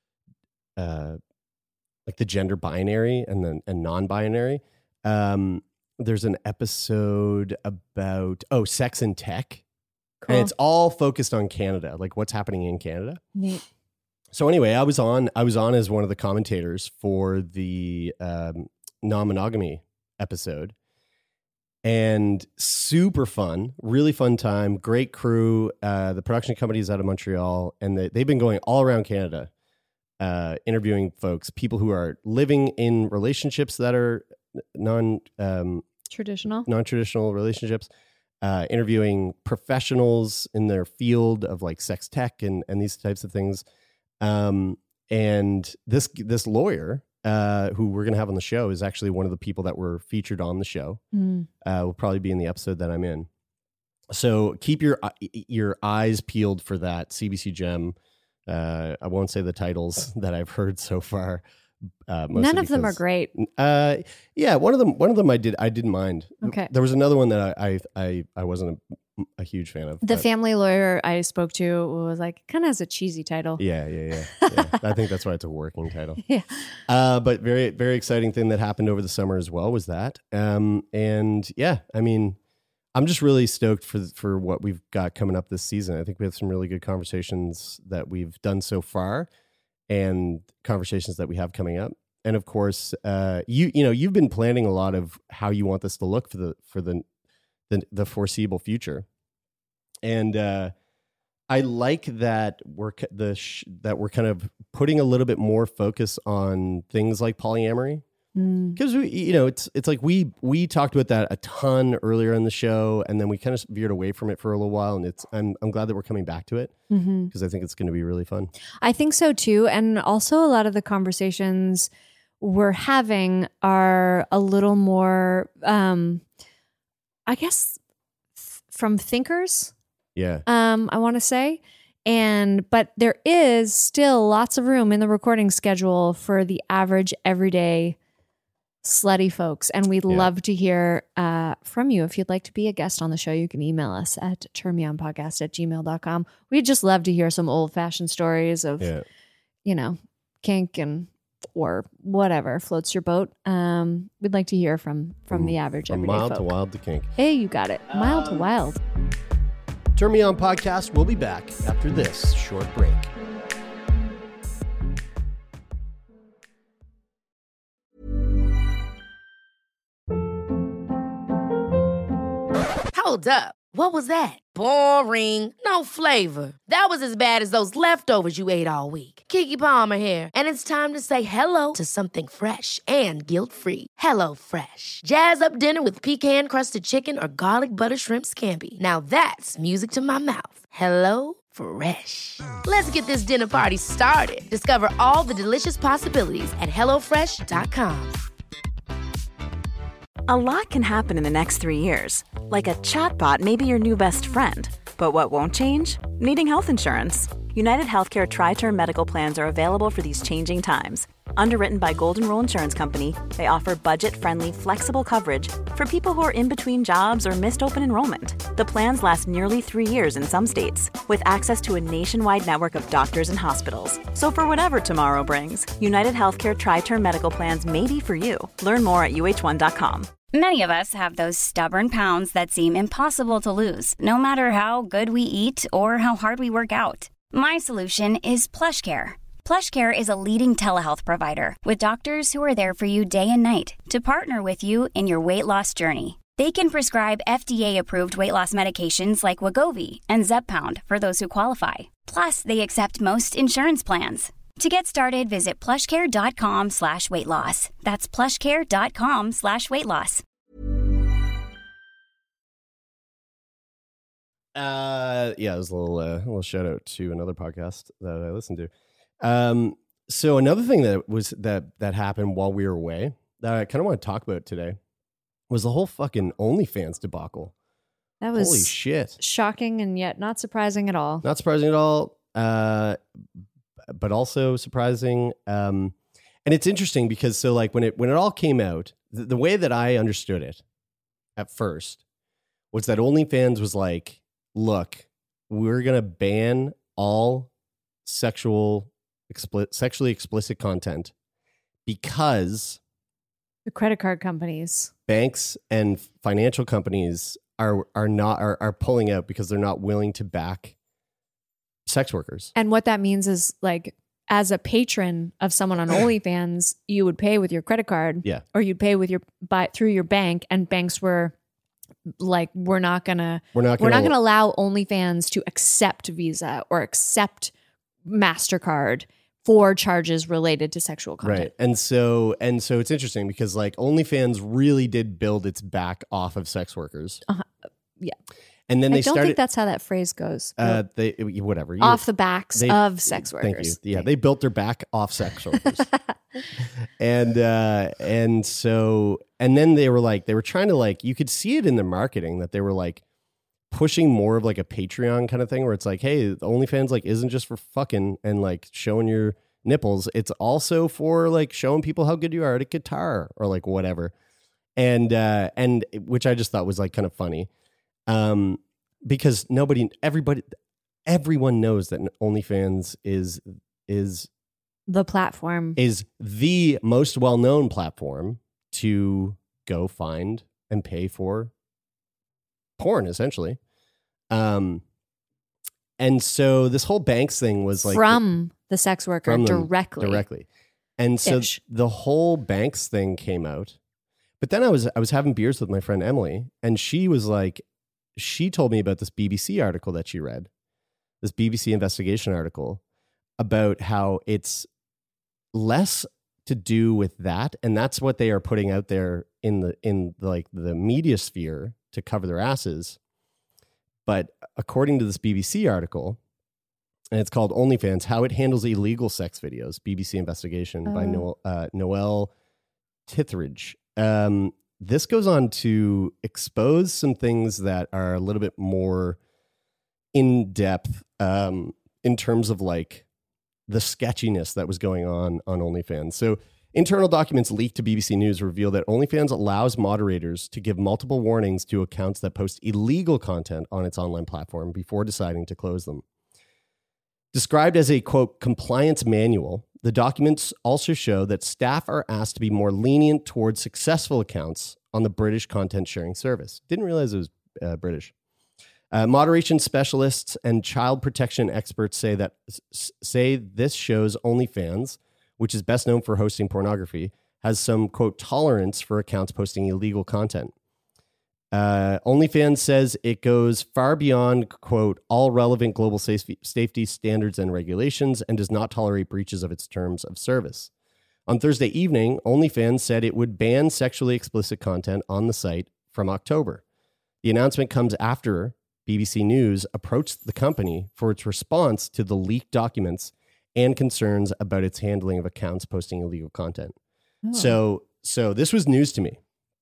[SPEAKER 5] uh, like the gender binary and then and non-binary. Um, there's an episode about oh sex and tech.
[SPEAKER 6] Cool.
[SPEAKER 5] And it's all focused on Canada, like what's happening in Canada.
[SPEAKER 6] Neat.
[SPEAKER 5] So anyway, I was on I was on as one of the commentators for the um, non-monogamy episode. And super fun, really fun time, great crew. Uh, the production company is out of Montreal, and they, they've been going all around Canada, uh, interviewing folks, people who are living in relationships that are non um,
[SPEAKER 6] Traditional.
[SPEAKER 5] non-traditional relationships, uh, interviewing professionals in their field of like sex tech and, and these types of things. Um, and this, this lawyer, uh, who we're going to have on the show is actually one of the people that were featured on the show.
[SPEAKER 6] Mm.
[SPEAKER 5] Uh, will probably be in the episode that I'm in. So keep your, your eyes peeled for that. C B C Gem. Uh, I won't say the titles that I've heard so far. Uh, mostly
[SPEAKER 6] None of them are
[SPEAKER 5] because-
[SPEAKER 6] great.
[SPEAKER 5] uh, yeah, one of them. One of them I did. I didn't mind.
[SPEAKER 6] Okay.
[SPEAKER 5] There was another one that I I I, I wasn't a, a huge fan of.
[SPEAKER 6] The
[SPEAKER 5] but-
[SPEAKER 6] family lawyer I spoke to was like, kind of has a cheesy title.
[SPEAKER 5] Yeah, yeah, yeah. yeah. I think that's why it's a working title.
[SPEAKER 6] Yeah.
[SPEAKER 5] Uh, but very very exciting thing that happened over the summer as well was that. Um, and yeah, I mean, I'm just really stoked for for what we've got coming up this season. I think we have some really good conversations that we've done so far, and conversations that we have coming up. And of course, uh, you you know you've been planning a lot of how you want this to look for the for the the, the foreseeable future, and uh, I like that we're ki- the sh- that we're kind of putting a little bit more focus on things like polyamory.
[SPEAKER 6] Mm.
[SPEAKER 5] Because we, you know, it's it's like we we talked about that a ton earlier in the show, and then we kind of veered away from it for a little while. And it's I'm I'm glad that we're coming back to it because
[SPEAKER 6] Mm-hmm.
[SPEAKER 5] I think it's going to be really fun.
[SPEAKER 6] I think so too. And also, a lot of the conversations we're having are a little more, um, I guess, th- from thinkers.
[SPEAKER 5] Yeah.
[SPEAKER 6] Um, I want to say. And but there is still lots of room in the recording schedule for the average everyday slutty folks. And we'd
[SPEAKER 5] Yeah.
[SPEAKER 6] love to hear uh, from you. If you'd like to be a guest on the show, you can email us at turmeonpodcast at gmail dot com. We'd just love to hear some old fashioned stories of,
[SPEAKER 5] Yeah.
[SPEAKER 6] you know, kink and or whatever floats your boat. Um, we'd like to hear from from the average
[SPEAKER 5] From
[SPEAKER 6] everyday
[SPEAKER 5] mild
[SPEAKER 6] folk.
[SPEAKER 5] to wild to kink.
[SPEAKER 6] Hey, you got it. Mild to wild.
[SPEAKER 5] Turn Me On Podcast will be back after this short break.
[SPEAKER 2] Hold up. What was that? Boring. No flavor. That was as bad as those leftovers you ate all week. Keke Palmer here, and it's time to say hello to something fresh and guilt-free. Hello Fresh. Jazz up dinner with pecan-crusted chicken or garlic butter shrimp scampi. Now that's music to my mouth. Hello Fresh. Let's get this dinner party started. Discover all the delicious possibilities at hello fresh dot com.
[SPEAKER 4] A lot can happen in the next three years. Like a chatbot may be your new best friend. But what won't change? Needing health insurance. United Healthcare Tri-Term Medical Plans are available for these changing times. Underwritten by Golden Rule Insurance Company, they offer budget-friendly, flexible coverage for people who are in between jobs or missed open enrollment. The plans last nearly three years in some states, with access to a nationwide network of doctors and hospitals. So for whatever tomorrow brings, United Healthcare Tri-Term Medical Plans may be for you. Learn more at U H one dot com.
[SPEAKER 7] Many of us have those stubborn pounds that seem impossible to lose, no matter how good we eat or how hard we work out. My solution is PlushCare. PlushCare is a leading telehealth provider with doctors who are there for you day and night to partner with you in your weight loss journey. They can prescribe F D A-approved weight loss medications like Wegovy and Zepbound for those who qualify. Plus, they accept most insurance plans. To get started, visit plushcare.com slash weight loss. That's plushcare.com slash weight loss.
[SPEAKER 5] Uh, yeah, it was a little, uh, a little shout out to another podcast that I listened to. Um, so another thing that was that that happened while we were away that I kind of want to talk about today was the whole fucking OnlyFans debacle.
[SPEAKER 6] That was
[SPEAKER 5] Holy shit!
[SPEAKER 6] shocking and yet not surprising at all.
[SPEAKER 5] Not surprising at all. Uh, but also surprising. Um, and it's interesting because so like when it when it all came out, the, the way that I understood it at first was that OnlyFans was like, look, we're gonna ban all sexual expli- sexually explicit content because
[SPEAKER 6] The credit card companies.
[SPEAKER 5] banks and financial companies are are not are, are pulling out because they're not willing to back sex workers.
[SPEAKER 6] And what that means is, like, as a patron of someone on OnlyFans, you would pay with your credit card,
[SPEAKER 5] Yeah.
[SPEAKER 6] or you'd pay with your by through your bank, and banks were like, we're not gonna
[SPEAKER 5] We're not
[SPEAKER 6] we're
[SPEAKER 5] gonna
[SPEAKER 6] not gonna allow OnlyFans to accept Visa or accept MasterCard for charges related to sexual content.
[SPEAKER 5] Right. And so and so it's interesting because like OnlyFans really did build its back off of sex workers.
[SPEAKER 6] Uh-huh. Yeah.
[SPEAKER 5] And then
[SPEAKER 6] I
[SPEAKER 5] they
[SPEAKER 6] don't
[SPEAKER 5] started
[SPEAKER 6] think that's how that phrase goes.
[SPEAKER 5] uh they whatever. You-
[SPEAKER 6] Off the backs
[SPEAKER 5] they-
[SPEAKER 6] of sex workers.
[SPEAKER 5] Thank you. Yeah, they built their back off sex workers. and uh and so and then they were like they were trying to like you could see it in their marketing that they were like pushing more of like a Patreon kind of thing where it's like, hey, the OnlyFans like isn't just for fucking and like showing your nipples. It's also for like showing people how good you are at a guitar or like whatever. And uh and which I just thought was like kind of funny. Um because nobody everybody everyone knows that OnlyFans is is
[SPEAKER 6] The platform.
[SPEAKER 5] is the most well-known platform to go find and pay for porn, essentially. Um, and so this whole Banks thing was like
[SPEAKER 6] from the sex worker
[SPEAKER 5] from them
[SPEAKER 6] directly.
[SPEAKER 5] directly. And so
[SPEAKER 6] Ish.
[SPEAKER 5] the whole Banks thing came out. But then I was I was having beers with my friend Emily, and she was like, she told me about this B B C article that she read, this B B C investigation article about how it's less to do with that, and that's what they are putting out there in the in the, like the media sphere to cover their asses. But according to this B B C article, and it's called OnlyFans: How It Handles Illegal Sex Videos, B B C investigation by
[SPEAKER 6] Oh.
[SPEAKER 5] Noel uh, Noel Tithridge. Um, this goes on to expose some things that are a little bit more in depth um, in terms of like the sketchiness that was going on on OnlyFans. So internal documents leaked to B B C News reveal that OnlyFans allows moderators to give multiple warnings to accounts that post illegal content on its online platform before deciding to close them. Described as a, quote, compliance manual, the documents also show that staff are asked to be more lenient towards successful accounts on the British content sharing service. Didn't realize it was uh, British. Uh, moderation specialists and child protection experts say that say this shows OnlyFans, which is best known for hosting pornography, has some, quote, tolerance for accounts posting illegal content. Uh, OnlyFans says it goes far beyond, quote, all relevant global safety, safety standards and regulations and does not tolerate breaches of its terms of service. On Thursday evening, OnlyFans said it would ban sexually explicit content on the site from October. The announcement comes after B B C News approached the company for its response to the leaked documents and concerns about its handling of accounts posting illegal content. Oh. So, so this was news to me.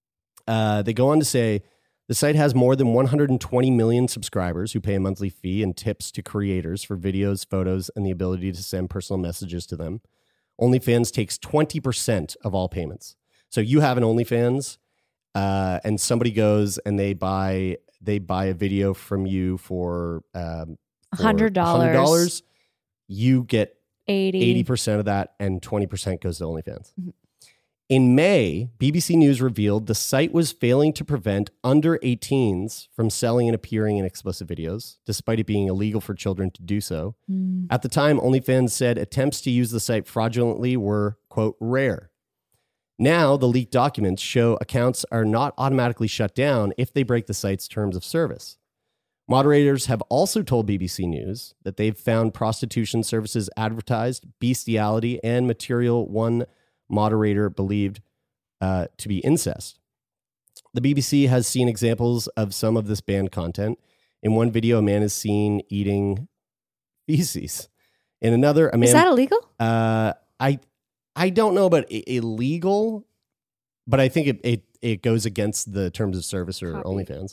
[SPEAKER 5] Uh, they go on to say, the site has more than one hundred twenty million subscribers who pay a monthly fee and tips to creators for videos, photos, and the ability to send personal messages to them. OnlyFans takes twenty percent of all payments. So you have an OnlyFans, uh, and somebody goes and they buy they buy a video from you for um,
[SPEAKER 6] one hundred dollars.
[SPEAKER 5] one hundred dollars. You get
[SPEAKER 6] eighty
[SPEAKER 5] eighty percent of that, and twenty percent goes to OnlyFans. Mm-hmm. In May, B B C News revealed the site was failing to prevent under eighteens from selling and appearing in explicit videos, despite it being illegal for children to do so. Mm. At the time, OnlyFans said attempts to use the site fraudulently were, quote, rare. Now, the leaked documents show accounts are not automatically shut down if they break the site's terms of service. Moderators have also told B B C News that they've found prostitution services advertised, bestiality, and material one moderator believed uh, to be incest. The B B C has seen examples of some of this banned content. In one video, a man is seen eating feces. In another, a man...
[SPEAKER 6] Is that illegal?
[SPEAKER 5] Uh, I I don't know about I- illegal, but I think it, it, it goes against the terms of service or Copy. OnlyFans.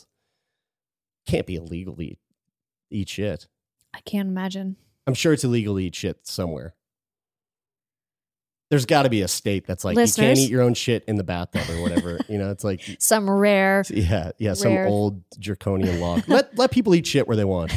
[SPEAKER 5] Can't be illegal to eat, eat shit.
[SPEAKER 6] I can't imagine.
[SPEAKER 5] I'm sure it's illegal to eat shit somewhere. There's got to be a state that's like, Listeners. You can't eat your own shit in the bathtub or whatever. You know, it's like
[SPEAKER 6] some rare,
[SPEAKER 5] yeah, yeah,
[SPEAKER 6] rare.
[SPEAKER 5] some old draconian law. let let people eat shit where they want.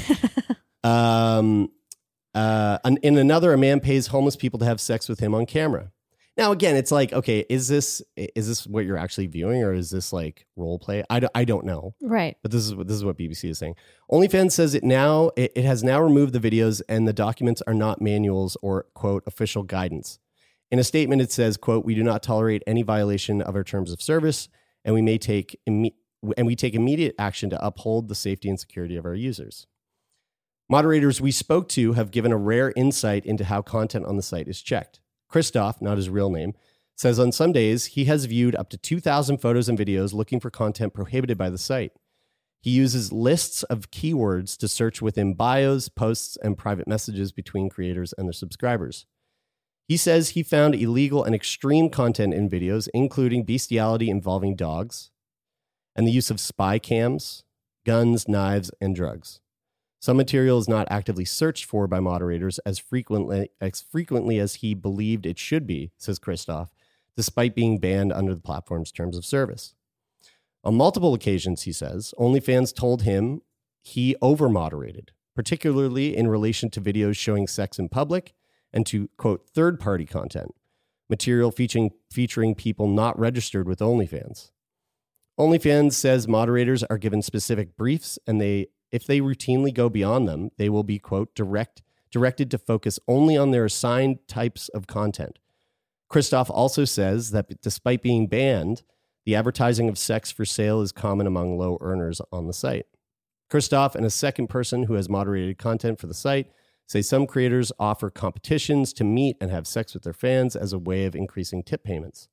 [SPEAKER 5] um, uh, in another, a man pays homeless people to have sex with him on camera. Now, again, it's like, okay, is this is this what you're actually viewing, or is this like role play? I, do, I don't know.
[SPEAKER 6] Right.
[SPEAKER 5] But this is what this is what B B C is saying. OnlyFans says it now it, it has now removed the videos, and the documents are not manuals or, quote, official guidance. In a statement, it says, quote, we do not tolerate any violation of our terms of service, and we may take imme- and we take immediate action to uphold the safety and security of our users. Moderators we spoke to have given a rare insight into how content on the site is checked. Christoph, not his real name, says on some days he has viewed up to two thousand photos and videos looking for content prohibited by the site. He uses lists of keywords to search within bios, posts, and private messages between creators and their subscribers. He says he found illegal and extreme content in videos, including bestiality involving dogs and the use of spy cams, guns, knives, and drugs. Some material is not actively searched for by moderators as frequently, as frequently as he believed it should be, says Christoph, despite being banned under the platform's terms of service. On multiple occasions, he says, OnlyFans told him he over-moderated, particularly in relation to videos showing sex in public and to, quote, third-party content, material featuring, featuring people not registered with OnlyFans. OnlyFans says moderators are given specific briefs, and they, if they routinely go beyond them, they will be, quote, direct, directed to focus only on their assigned types of content. Christoph also says that despite being banned, the advertising of sex for sale is common among low earners on the site. Christoph and a second person who has moderated content for the site say some creators offer competitions to meet and have sex with their fans as a way of increasing tip payments.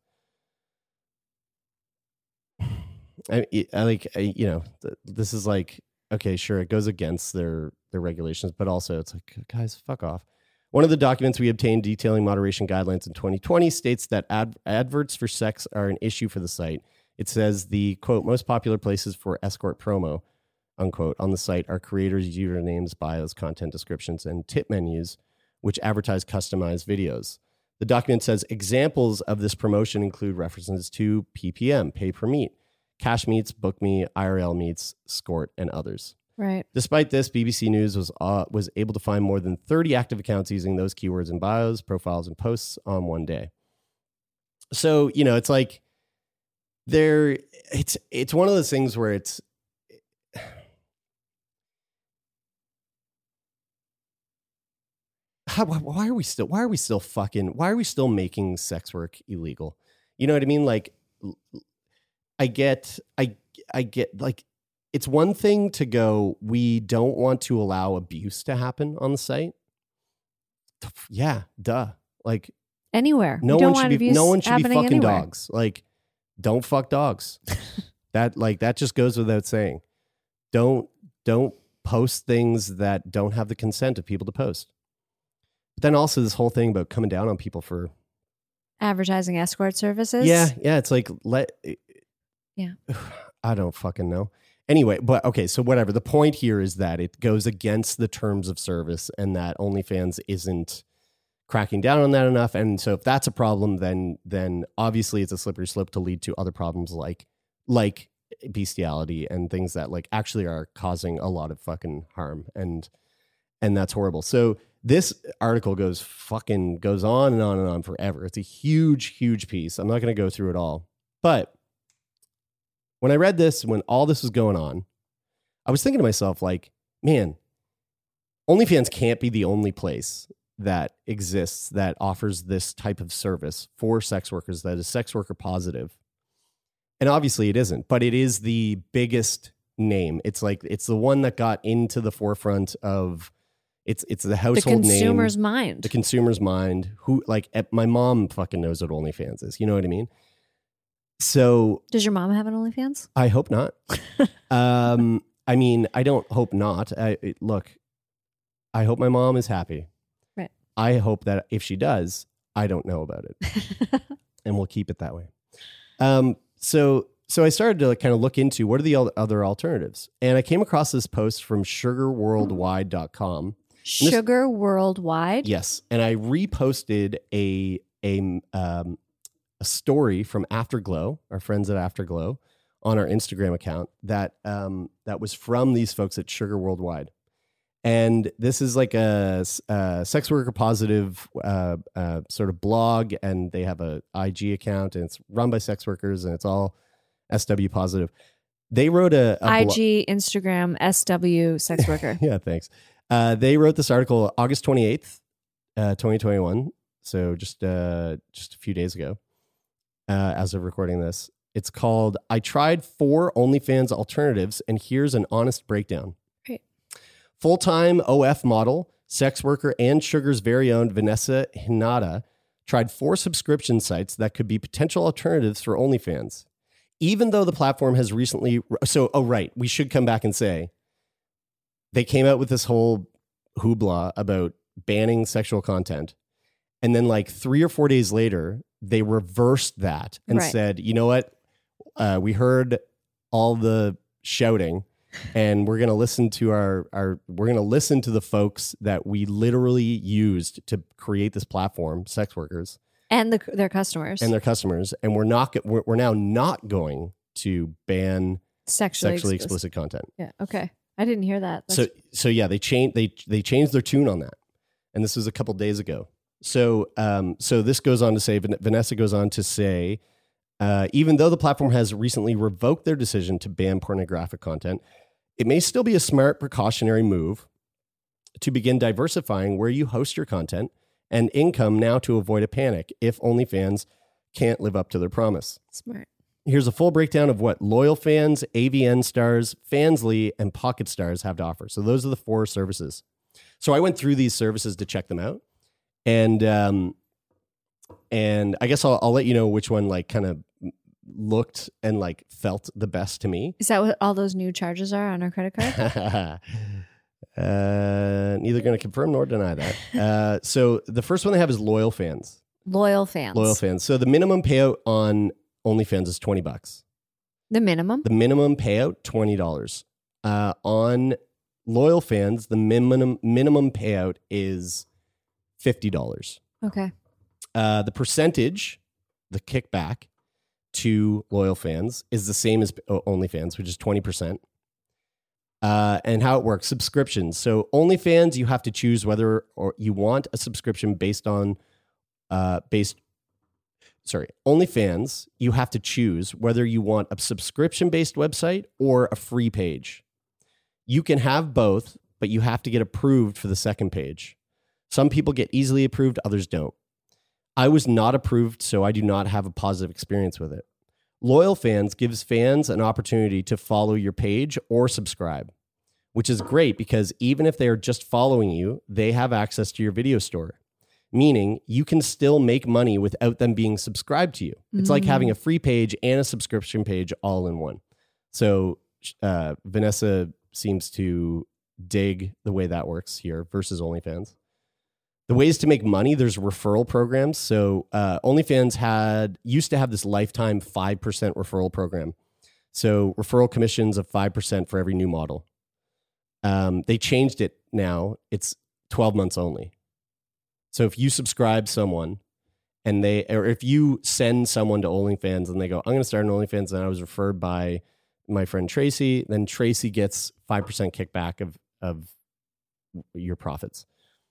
[SPEAKER 5] I, I like, I, you know, th- this is like, okay, sure, it goes against their, their regulations, but also it's like, guys, fuck off. One of the documents we obtained detailing moderation guidelines in twenty twenty states that ad- adverts for sex are an issue for the site, It says the, quote, most popular places for escort promo, unquote, on the site are creators' usernames, bios, content descriptions, and tip menus, which advertise customized videos. The document says examples of this promotion include references to P P M, pay per meet, cash meets, book me, I R L meets, Skort, and others.
[SPEAKER 6] Right.
[SPEAKER 5] Despite this, B B C News was uh, was able to find more than thirty active accounts using those keywords in bios, profiles, and posts on one day. So, you know, it's like there it's it's one of those things where it's how, why are we still why are we still fucking why are we still making sex work illegal? You know what I mean? Like I get I I get like it's one thing to go, we don't want to allow abuse to happen on the site. Yeah, duh. Like
[SPEAKER 6] anywhere.
[SPEAKER 5] No
[SPEAKER 6] we don't
[SPEAKER 5] one should
[SPEAKER 6] want
[SPEAKER 5] be no one should be
[SPEAKER 6] happening
[SPEAKER 5] fucking
[SPEAKER 6] anywhere.
[SPEAKER 5] dogs. Like, don't fuck dogs. that like that just goes without saying. Don't don't post things that don't have the consent of people to post. But then also this whole thing about coming down on people for
[SPEAKER 6] Advertising escort services.
[SPEAKER 5] Yeah, yeah. It's like let
[SPEAKER 6] Yeah.
[SPEAKER 5] I don't fucking know. Anyway, but okay, so whatever. The point here is that it goes against the terms of service and that OnlyFans isn't cracking down on that enough. And so if that's a problem, then then obviously it's a slippery slope to lead to other problems like like bestiality and things that like actually are causing a lot of fucking harm. And and that's horrible. So this article goes fucking goes on and on and on forever. It's a huge, huge piece. I'm not going to go through it all. But when I read this, when all this was going on, I was thinking to myself, like, man, OnlyFans can't be the only place that exists that offers this type of service for sex workers that is sex worker positive. And obviously it isn't, but it is the biggest name. It's like, it's the one that got into the forefront of, it's it's the household name.
[SPEAKER 6] The consumer's name, mind.
[SPEAKER 5] The consumer's mind. Who, like, my mom fucking knows what OnlyFans is. You know what I mean? So
[SPEAKER 6] does your mom have an OnlyFans?
[SPEAKER 5] I hope not. um, I mean, I don't hope not. I, it, look, I hope my mom is happy.
[SPEAKER 6] Right.
[SPEAKER 5] I hope that if she does, I don't know about it, and we'll keep it that way. Um, so so I started to like, kind of look into what are the other alternatives, and I came across this post from sugar worldwide dot com.
[SPEAKER 6] Sugar this, Worldwide.
[SPEAKER 5] Yes, and I reposted a a um. a story from Afterglow, our friends at Afterglow, on our Instagram account that um, that was from these folks at Sugar Worldwide. And this is like a, a sex worker positive uh, uh, sort of blog, and they have a I G account, and it's run by sex workers, and it's all S W positive. They wrote a, a
[SPEAKER 6] I G, blo- Instagram, S W, sex worker.
[SPEAKER 5] Yeah, thanks. Uh, they wrote this article August twenty-eighth, uh, twenty twenty-one, so just uh, just a few days ago. Uh, as of recording this. It's called, I Tried Four OnlyFans Alternatives, and Here's an Honest Breakdown.
[SPEAKER 6] Right.
[SPEAKER 5] Full-time O F model, sex worker, and Sugar's very own Vanessa Hinata tried four subscription sites that could be potential alternatives for OnlyFans. Even though the platform has recently... So, oh, right, we should come back and say, they came out with this whole hoopla about banning sexual content, and then like three or four days later... they reversed that and
[SPEAKER 6] right.
[SPEAKER 5] said, you know what? Uh, we heard all the shouting and we're going to listen to our, our, we're going to listen to the folks that we literally used to create this platform, sex workers.
[SPEAKER 6] And the, their customers.
[SPEAKER 5] And their customers. And we're not, we're, we're now not going to ban
[SPEAKER 6] sexually,
[SPEAKER 5] sexually
[SPEAKER 6] explicit.
[SPEAKER 5] explicit content.
[SPEAKER 6] Yeah. Okay. I didn't hear that. That's...
[SPEAKER 5] So, so yeah, they changed, they, they changed their tune on that. And this was a couple days ago. So, um, so this goes on to say, Vanessa goes on to say, uh, even though the platform has recently revoked their decision to ban pornographic content, it may still be a smart precautionary move to begin diversifying where you host your content and income now to avoid a panic if OnlyFans can't live up to their promise.
[SPEAKER 6] Smart.
[SPEAKER 5] Here's a full breakdown of what Loyal Fans, A V N Stars, Fansly, and Pocket Stars have to offer. So those are the four services. So I went through these services to check them out. And um, and I guess I'll, I'll let you know which one like kind of looked and like felt the best to me.
[SPEAKER 6] Is that what all those new charges are on our credit card?
[SPEAKER 5] uh, neither going to confirm nor deny that. Uh, so the first one they have is Loyal Fans.
[SPEAKER 6] Loyal Fans.
[SPEAKER 5] Loyal Fans. So the minimum payout on OnlyFans is twenty bucks.
[SPEAKER 6] The minimum?
[SPEAKER 5] The minimum payout, twenty dollars. Uh, on loyal fans, the minimum minimum payout is fifty dollars.
[SPEAKER 6] Okay.
[SPEAKER 5] Uh, the percentage, the kickback to loyal fans is the same as OnlyFans, which is twenty percent. Uh, and how it works, subscriptions. So OnlyFans, you have to choose whether or you want a subscription based on, uh, based, sorry, OnlyFans, you have to choose whether you want a subscription-based website or a free page. You can have both, but you have to get approved for the second page. Some people get easily approved, others don't. I was not approved, so I do not have a positive experience with it. Loyal Fans gives fans an opportunity to follow your page or subscribe, which is great because even if they are just following you, they have access to your video store, meaning you can still make money without them being subscribed to you. It's mm-hmm. like having a free page and a subscription page all in one. So uh, Vanessa seems to dig the way that works here versus OnlyFans. The ways to make money, there's referral programs. So uh, OnlyFans had used to have this lifetime five percent referral program. So referral commissions of five percent for every new model. Um, they changed it now. It's twelve months only. So if you subscribe someone and they, or if you send someone to OnlyFans and they go, I'm going to start an OnlyFans and I was referred by my friend Tracy, then Tracy gets five percent kickback of, of your profits.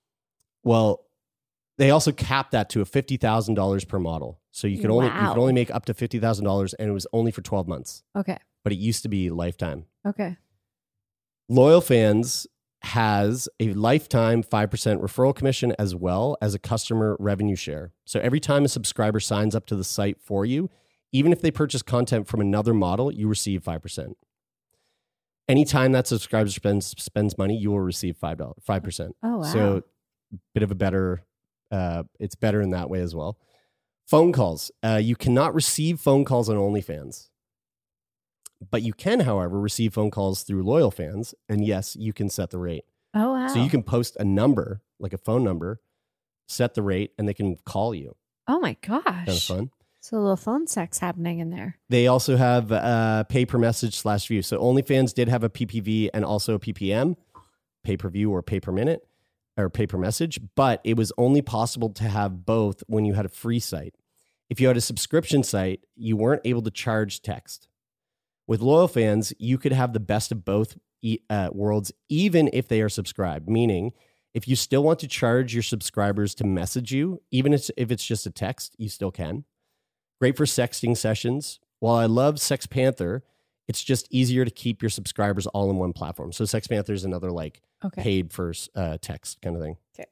[SPEAKER 5] Well, they also capped that to a fifty thousand dollars per model. So you can only wow. you can only make up to fifty thousand dollars, and it was only for twelve months.
[SPEAKER 6] Okay.
[SPEAKER 5] But it used to be lifetime.
[SPEAKER 6] Okay.
[SPEAKER 5] Loyal Fans has a lifetime five percent referral commission as well as a customer revenue share. So every time a subscriber signs up to the site for you, even if they purchase content from another model, you receive five percent. Anytime that subscriber spends spends money, you will receive five dollars, five percent.
[SPEAKER 6] Oh, wow.
[SPEAKER 5] So bit of a better, uh, it's better in that way as well. Phone calls. Uh, you cannot receive phone calls on OnlyFans. But you can, however, receive phone calls through Loyal Fans. And yes, you can set the rate.
[SPEAKER 6] Oh, wow.
[SPEAKER 5] So you can post a number, like a phone number, set the rate, and they can call you.
[SPEAKER 6] Oh, my gosh.
[SPEAKER 5] Kind of fun.
[SPEAKER 6] So a little phone sex happening in there.
[SPEAKER 5] They also have uh, pay per message slash view. So OnlyFans did have a P P V and also a P P M, pay per view or pay per minute. Or pay per message, but it was only possible to have both when you had a free site. If you had a subscription site, you weren't able to charge text. With Loyal Fans, you could have the best of both uh, worlds, even if they are subscribed. Meaning, if you still want to charge your subscribers to message you, even if it's just a text, you still can. Great for sexting sessions. While I love Sex Panther, it's just easier to keep your subscribers all in one platform. So Sex Panther is another like okay. paid for uh, text kind of thing.
[SPEAKER 6] Okay.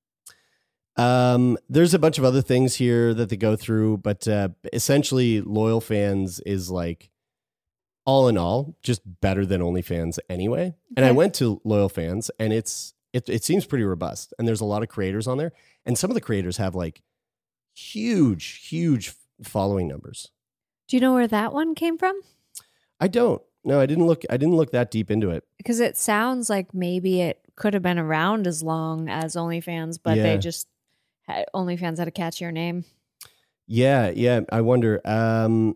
[SPEAKER 5] Um, there's a bunch of other things here that they go through, but uh, essentially Loyal Fans is like all in all just better than OnlyFans anyway. Okay. And I went to Loyal Fans and it's it it seems pretty robust. And there's a lot of creators on there, and some of the creators have like huge, huge following numbers.
[SPEAKER 6] Do you know where that one came from?
[SPEAKER 5] I don't. No, I didn't look. I didn't look that deep into it
[SPEAKER 6] because it sounds like maybe it could have been around as long as OnlyFans, but yeah. they just had, OnlyFans had a catchier name.
[SPEAKER 5] Yeah, yeah. I wonder. Um,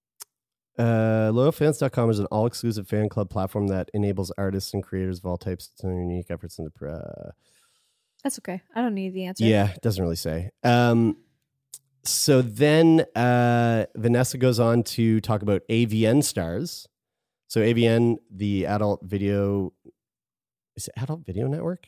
[SPEAKER 5] uh, loyal fans dot com is an all-exclusive fan club platform that enables artists and creators of all types to turn unique efforts into. Uh,
[SPEAKER 6] That's okay. I don't need the answer.
[SPEAKER 5] Yeah, it doesn't really say. Um, So then uh, Vanessa goes on to talk about A V N stars. So A V N, the adult video, is it adult video network?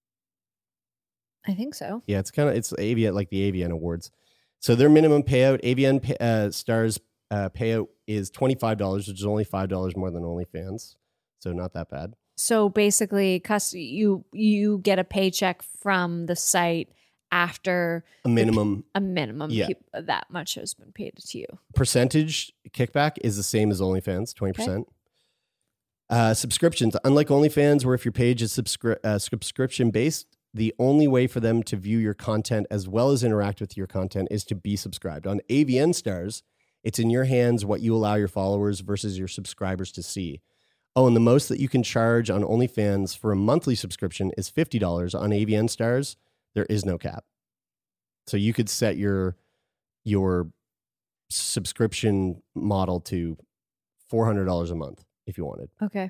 [SPEAKER 6] I think so.
[SPEAKER 5] Yeah, it's kind of, it's A V N, like the A V N awards. So their minimum payout, A V N uh, stars uh, payout is twenty-five dollars, which is only five dollars more than OnlyFans. So not that bad.
[SPEAKER 6] So basically, you you get a paycheck from the site after
[SPEAKER 5] a minimum,
[SPEAKER 6] the, a minimum,
[SPEAKER 5] yeah.
[SPEAKER 6] Keep, that much has been paid to you.
[SPEAKER 5] Percentage kickback is the same as OnlyFans, twenty percent. Okay. Uh, subscriptions, unlike OnlyFans, where if your page is subscri- uh, subscription based, the only way for them to view your content as well as interact with your content is to be subscribed. On A V N Stars, it's in your hands what you allow your followers versus your subscribers to see. Oh, and the most that you can charge on OnlyFans for a monthly subscription is fifty dollars. On A V N Stars, there is no cap. So you could set your your subscription model to four hundred dollars a month if you wanted.
[SPEAKER 6] Okay.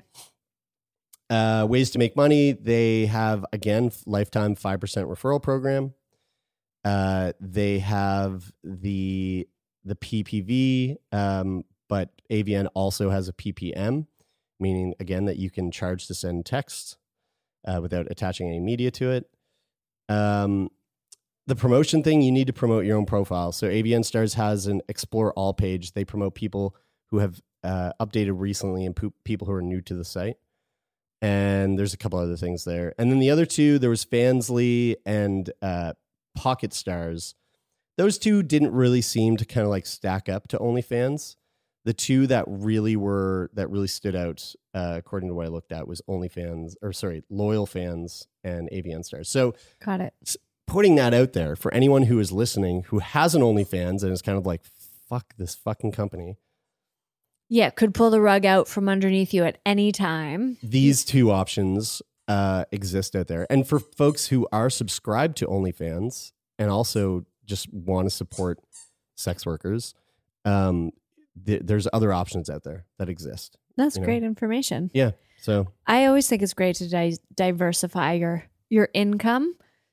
[SPEAKER 5] Uh, ways to make money. They have, again, lifetime five percent referral program. Uh, they have the the P P V, um, but A V N also has a P P M, meaning, again, that you can charge to send texts uh, without attaching any media to it. Um, the promotion thing, you need to promote your own profile. So A V N Stars has an Explore All page. They promote people who have uh, updated recently and po- people who are new to the site. And there's a couple other things there. And then the other two, there was Fansly and uh, Pocket Stars. Those two didn't really seem to kind of like stack up to OnlyFans. The two that really were, that really stood out, uh, according to what I looked at, was OnlyFans, or sorry, Loyal Fans and A V N Stars. So
[SPEAKER 6] Got it.
[SPEAKER 5] putting that out there for anyone who is listening, who has an OnlyFans and is kind of like, fuck this fucking company.
[SPEAKER 6] Yeah, could pull the rug out from underneath you at any time.
[SPEAKER 5] These two options uh, exist out there. And for folks who are subscribed to OnlyFans and also just want to support sex workers, um, th- there's other options out there that exist.
[SPEAKER 6] That's
[SPEAKER 5] you know?
[SPEAKER 6] great information.
[SPEAKER 5] Yeah. So
[SPEAKER 6] I always think it's great to di- diversify your your income,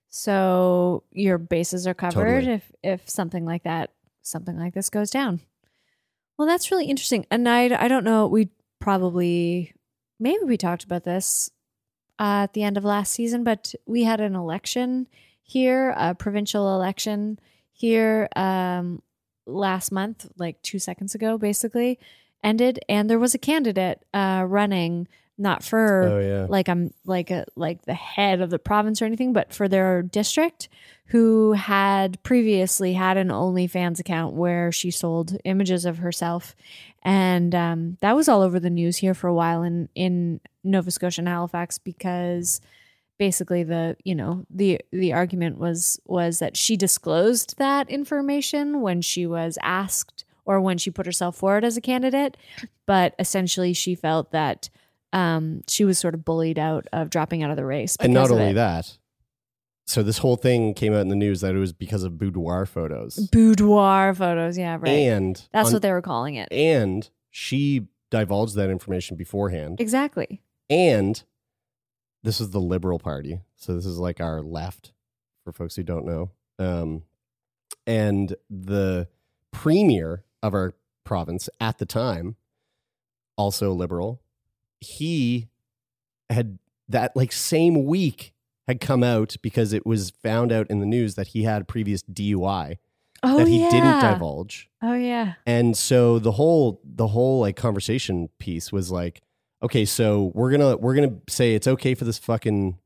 [SPEAKER 6] so your bases are covered
[SPEAKER 5] Totally.
[SPEAKER 6] if if something like that, something like this goes down. Well, that's really interesting. And I, I don't know, we probably, maybe we talked about this uh, at the end of last season, but we had an election here, a provincial election here um, last month, like two seconds ago, basically, ended. And there was a candidate uh, running, not for
[SPEAKER 5] Oh, yeah.
[SPEAKER 6] like I'm like a like the head of the province or anything, but for their district, who had previously had an OnlyFans account where she sold images of herself, and um, that was all over the news here for a while in in Nova Scotia and Halifax, because basically the you know the the argument was was that she disclosed that information when she was asked or when she put herself forward as a candidate, but essentially she felt that Um, she was sort of bullied out of dropping out of the race.
[SPEAKER 5] And not
[SPEAKER 6] because of
[SPEAKER 5] only
[SPEAKER 6] it.
[SPEAKER 5] that, so this whole thing came out in the news that it was because of boudoir photos.
[SPEAKER 6] Boudoir photos, yeah, right.
[SPEAKER 5] And
[SPEAKER 6] That's
[SPEAKER 5] on-
[SPEAKER 6] what they were calling it.
[SPEAKER 5] And she divulged that information beforehand.
[SPEAKER 6] Exactly.
[SPEAKER 5] And this is the Liberal Party. So this is like our left, for folks who don't know. Um, and the premier of our province at the time, also liberal, he had that like same week had come out because it was found out in the news that he had previous D U I
[SPEAKER 6] Oh,
[SPEAKER 5] that he
[SPEAKER 6] yeah.
[SPEAKER 5] didn't divulge.
[SPEAKER 6] Oh, yeah.
[SPEAKER 5] And so the whole the whole like conversation piece was like, okay, so we're gonna we're gonna say it's okay for this fucking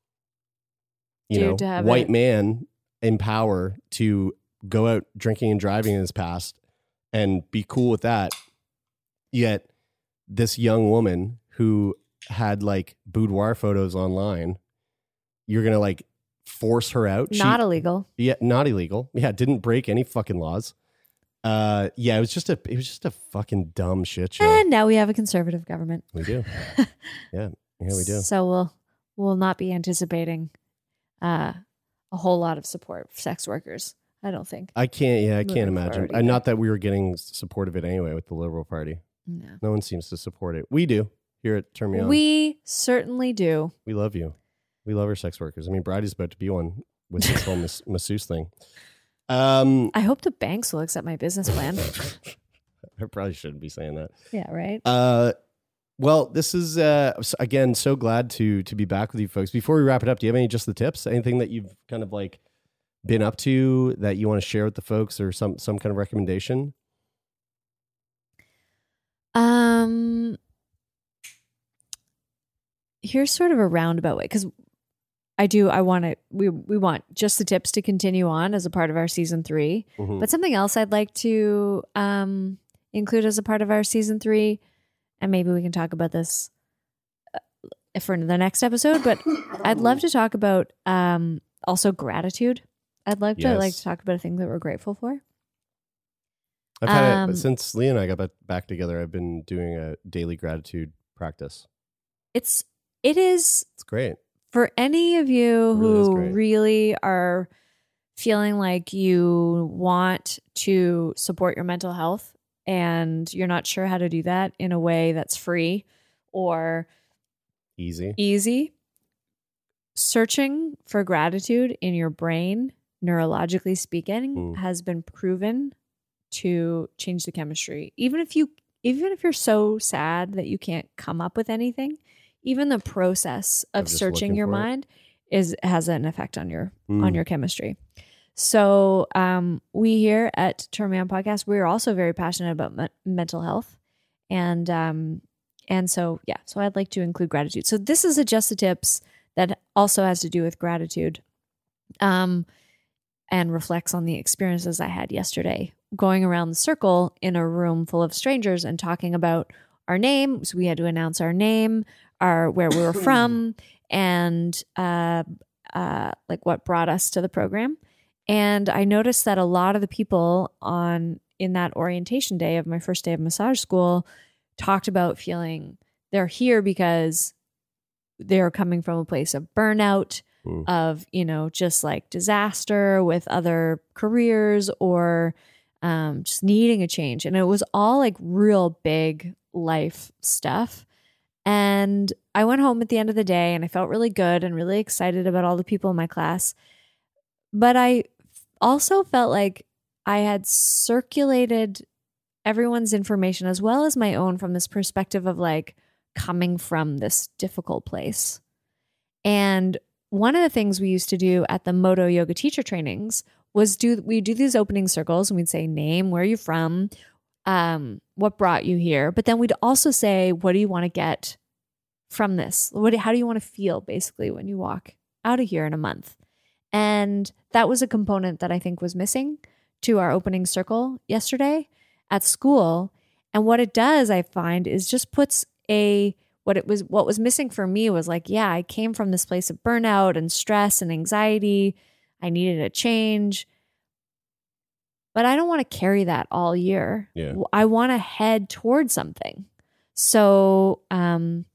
[SPEAKER 5] you
[SPEAKER 6] Dude
[SPEAKER 5] know
[SPEAKER 6] to have
[SPEAKER 5] white
[SPEAKER 6] it.
[SPEAKER 5] man in power to go out drinking and driving in his past and be cool with that. Yet this young woman who had like boudoir photos online, you're gonna like force her out.
[SPEAKER 6] Not
[SPEAKER 5] She-
[SPEAKER 6] illegal.
[SPEAKER 5] yeah, not illegal. Yeah, didn't break any fucking laws. Uh, yeah, it was just a it was just a fucking dumb shit show.
[SPEAKER 6] And now we have a conservative government.
[SPEAKER 5] We do. Yeah, yeah, we do.
[SPEAKER 6] So we'll we'll not be anticipating uh, a whole lot of support for sex workers. I don't think.
[SPEAKER 5] I can't. Yeah, I
[SPEAKER 6] Moving
[SPEAKER 5] can't imagine.
[SPEAKER 6] forward
[SPEAKER 5] Uh,
[SPEAKER 6] either.
[SPEAKER 5] not that we were getting support of it anyway with the Liberal Party.
[SPEAKER 6] No.
[SPEAKER 5] No one seems to support it. We do here at Turn Me On.
[SPEAKER 6] We certainly do.
[SPEAKER 5] we love you. We love our sex workers. I mean, Bridie's about to be one with this whole mas- masseuse thing. Um,
[SPEAKER 6] I hope the banks will accept my business plan.
[SPEAKER 5] I probably shouldn't be saying that.
[SPEAKER 6] Yeah, right.
[SPEAKER 5] Uh, well, this is uh, s- again so glad to to be back with you folks. Before we wrap it up, do you have any just the tips? Anything that you've kind of like been up to that you want to share with the folks, or some some kind of recommendation?
[SPEAKER 6] Um, here's sort of a roundabout way, because I do. I want to. We we want just the tips to continue on as a part of our season three.
[SPEAKER 5] Mhm.
[SPEAKER 6] But something else I'd like to um include as a part of our season three, and maybe we can talk about this uh, for the next episode. But I'd love to talk about um also gratitude. I'd like to like
[SPEAKER 5] Yes.
[SPEAKER 6] to talk about things that we're grateful for.
[SPEAKER 5] I've had
[SPEAKER 6] Um,
[SPEAKER 5] it since Leah and I got back- back together. I've been doing a daily gratitude practice.
[SPEAKER 6] It's it is.
[SPEAKER 5] It's great.
[SPEAKER 6] For any of you
[SPEAKER 5] It really is
[SPEAKER 6] who
[SPEAKER 5] great.
[SPEAKER 6] really are feeling like you want to support your mental health, and you're not sure how to do that in a way that's free or
[SPEAKER 5] Easy.
[SPEAKER 6] easy, searching for gratitude in your brain, neurologically speaking,
[SPEAKER 5] Mm.
[SPEAKER 6] has been proven to change the chemistry. Even if you even if you're so sad that you can't come up with anything, even the process of
[SPEAKER 5] Of just
[SPEAKER 6] searching
[SPEAKER 5] looking
[SPEAKER 6] your
[SPEAKER 5] for it.
[SPEAKER 6] mind is has an effect on your
[SPEAKER 5] Mm.
[SPEAKER 6] on your chemistry. So um, we here at Turn Me On Podcast, we're also very passionate about me- mental health, and um, and so yeah, so I'd like to include gratitude. So this is a Just the Tips that also has to do with gratitude, um, and reflects on the experiences I had yesterday, going around the circle in a room full of strangers and talking about our name. So we had to announce our name, our where we were from, and uh, uh, like what brought us to the program. And I noticed that a lot of the people on in that orientation day of my first day of massage school talked about feeling they're here because they're coming from a place of burnout,
[SPEAKER 5] Mm.
[SPEAKER 6] of, you know, just like disaster with other careers, or um, just needing a change. And it was all like real big life stuff. And I went home at the end of the day and I felt really good and really excited about all the people in my class. But I also felt like I had circulated everyone's information as well as my own from this perspective of like coming from this difficult place. And one of the things we used to do at the Modo Yoga teacher trainings was do we do these opening circles, and we'd say name, where are you from, um, what brought you here, but then we'd also say, what do you want to get from this? What, how do you want to feel basically when you walk out of here in a month? And that was a component that I think was missing to our opening circle yesterday at school. And what it does, I find, is just puts a what it was what was missing for me was like, yeah, I came from this place of burnout and stress and anxiety. I needed a change. But I don't want to carry that all year.
[SPEAKER 5] Yeah.
[SPEAKER 6] I want to head towards something. So, um,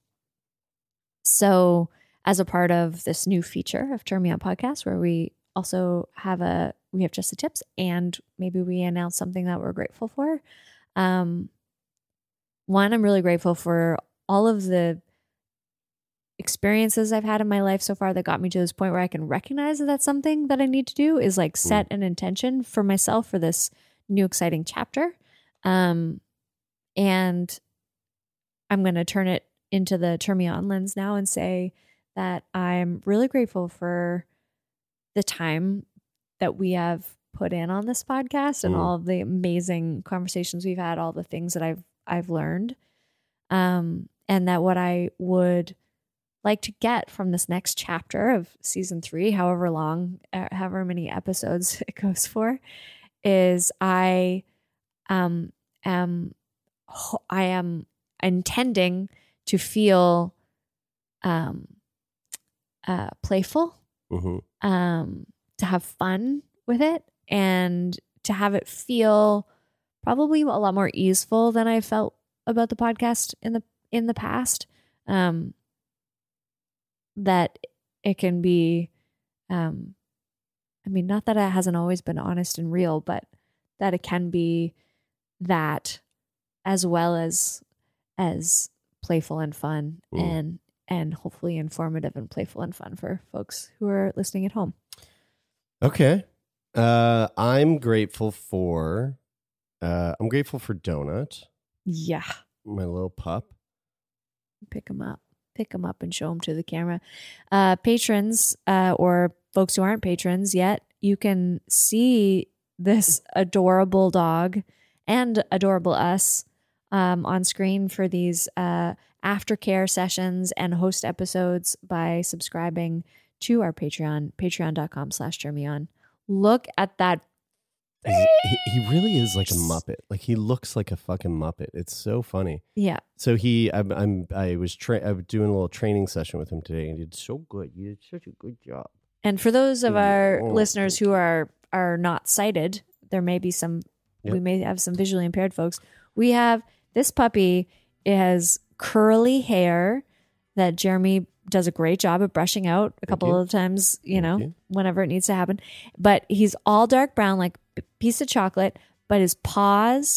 [SPEAKER 6] so as a part of this new feature of Turn Me On Podcast, where we also have a we have just the tips, and maybe we announce something that we're grateful for. Um, one, I'm really grateful for all of the experiences I've had in my life so far that got me to this point where I can recognize that that's something that I need to do, is like set an intention for myself for this new exciting chapter. Um, and I'm going to turn it into the Turn Me On lens now and say that I'm really grateful for the time that we have put in on this podcast and
[SPEAKER 5] Mm.
[SPEAKER 6] all of the amazing conversations we've had, all the things that I've I've learned. Um, and that what I would like to get from this next chapter of season three, however long, uh, however many episodes it goes for, is I um am I am intending to feel um uh playful,
[SPEAKER 5] Mm-hmm.
[SPEAKER 6] um to have fun with it, and to have it feel probably a lot more easeful than I felt about the podcast in the in the past. Um, that it can be, um, I mean, not that it hasn't always been honest and real, but that it can be that as well as as playful and fun,
[SPEAKER 5] Mm.
[SPEAKER 6] and and hopefully informative and playful and fun for folks who are listening at home.
[SPEAKER 5] Okay. Uh, I'm grateful for, uh, I'm grateful for Donut,
[SPEAKER 6] Yeah.
[SPEAKER 5] my little pup.
[SPEAKER 6] Pick them up. Pick them up and show them to the camera. Uh, patrons, uh, or folks who aren't patrons yet, you can see this adorable dog and adorable us um, on screen for these uh, aftercare sessions and host episodes by subscribing to our Patreon, patreon.com slash Jeremy. Look at that.
[SPEAKER 5] He, he really is like a Muppet. Like he looks like a fucking Muppet. It's so funny.
[SPEAKER 6] Yeah.
[SPEAKER 5] So he, I'm, I'm I was tra- I was doing a little training session with him today, and he did so good. You did such a good job.
[SPEAKER 6] And for those of our
[SPEAKER 5] Oh.
[SPEAKER 6] listeners who are are not sighted, there may be some,
[SPEAKER 5] Yep.
[SPEAKER 6] we may have some visually impaired folks. We have this puppy. It has curly hair that Jeremy does a great job of brushing out a couple
[SPEAKER 5] you.
[SPEAKER 6] of times, you
[SPEAKER 5] Thank
[SPEAKER 6] know,
[SPEAKER 5] you.
[SPEAKER 6] whenever it needs to happen. But he's all dark brown, like a piece of chocolate, but his paws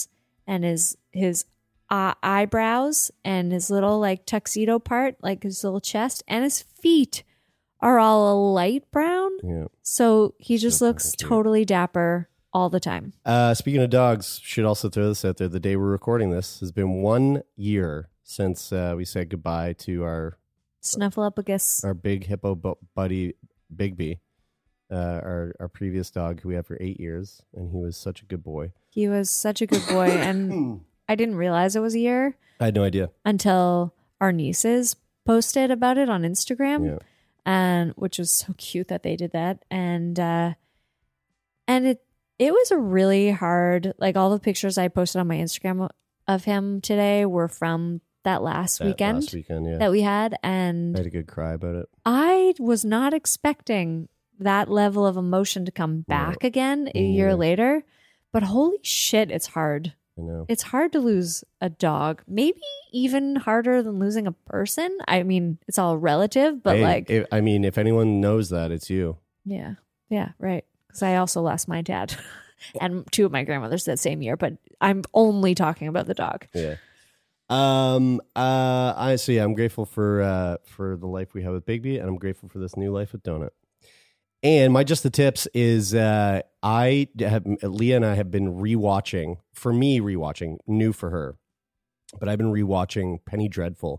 [SPEAKER 6] and his his uh, eyebrows and his little like tuxedo part, like his little chest, and his feet are all a light brown.
[SPEAKER 5] Yeah.
[SPEAKER 6] So he just
[SPEAKER 5] So
[SPEAKER 6] looks
[SPEAKER 5] fucking cute.
[SPEAKER 6] totally dapper all the time.
[SPEAKER 5] Uh, speaking of dogs, should also throw this out there. The day we're recording this has been one year since uh, we said goodbye to our
[SPEAKER 6] Snuffleupagus.
[SPEAKER 5] our big hippo bu- buddy, Bigby, uh, our our previous dog who we had for eight years, and he was such a good boy.
[SPEAKER 6] He was such a good boy, and I didn't realize it was a year
[SPEAKER 5] I had no idea.
[SPEAKER 6] until our nieces posted about it on Instagram,
[SPEAKER 5] Yeah.
[SPEAKER 6] and which was so cute that they did that. And uh, and it it was a really hard. Like all the pictures I posted on my Instagram of him today were from that last
[SPEAKER 5] That
[SPEAKER 6] weekend
[SPEAKER 5] last weekend, yeah.
[SPEAKER 6] that we had,
[SPEAKER 5] I
[SPEAKER 6] and
[SPEAKER 5] had a good cry about it.
[SPEAKER 6] I was not expecting that level of emotion to come back
[SPEAKER 5] No.
[SPEAKER 6] again a
[SPEAKER 5] Me
[SPEAKER 6] year
[SPEAKER 5] neither.
[SPEAKER 6] later. But holy shit, it's hard.
[SPEAKER 5] I know.
[SPEAKER 6] It's hard to lose a dog. Maybe even harder than losing a person. I mean, it's all relative, but
[SPEAKER 5] Hey,
[SPEAKER 6] like,
[SPEAKER 5] if, I mean, if anyone knows that, it's you.
[SPEAKER 6] yeah, yeah, right. Because I also lost my dad and two of my grandmothers that same year, but I'm only talking about the dog.
[SPEAKER 5] Yeah. Um. Uh. I so yeah. I'm grateful for uh for the life we have with Bigby, and I'm grateful for this new life with Donut. And my just the tips is uh I have Leah and I have been rewatching. For me, rewatching new for her, but I've been rewatching Penny Dreadful.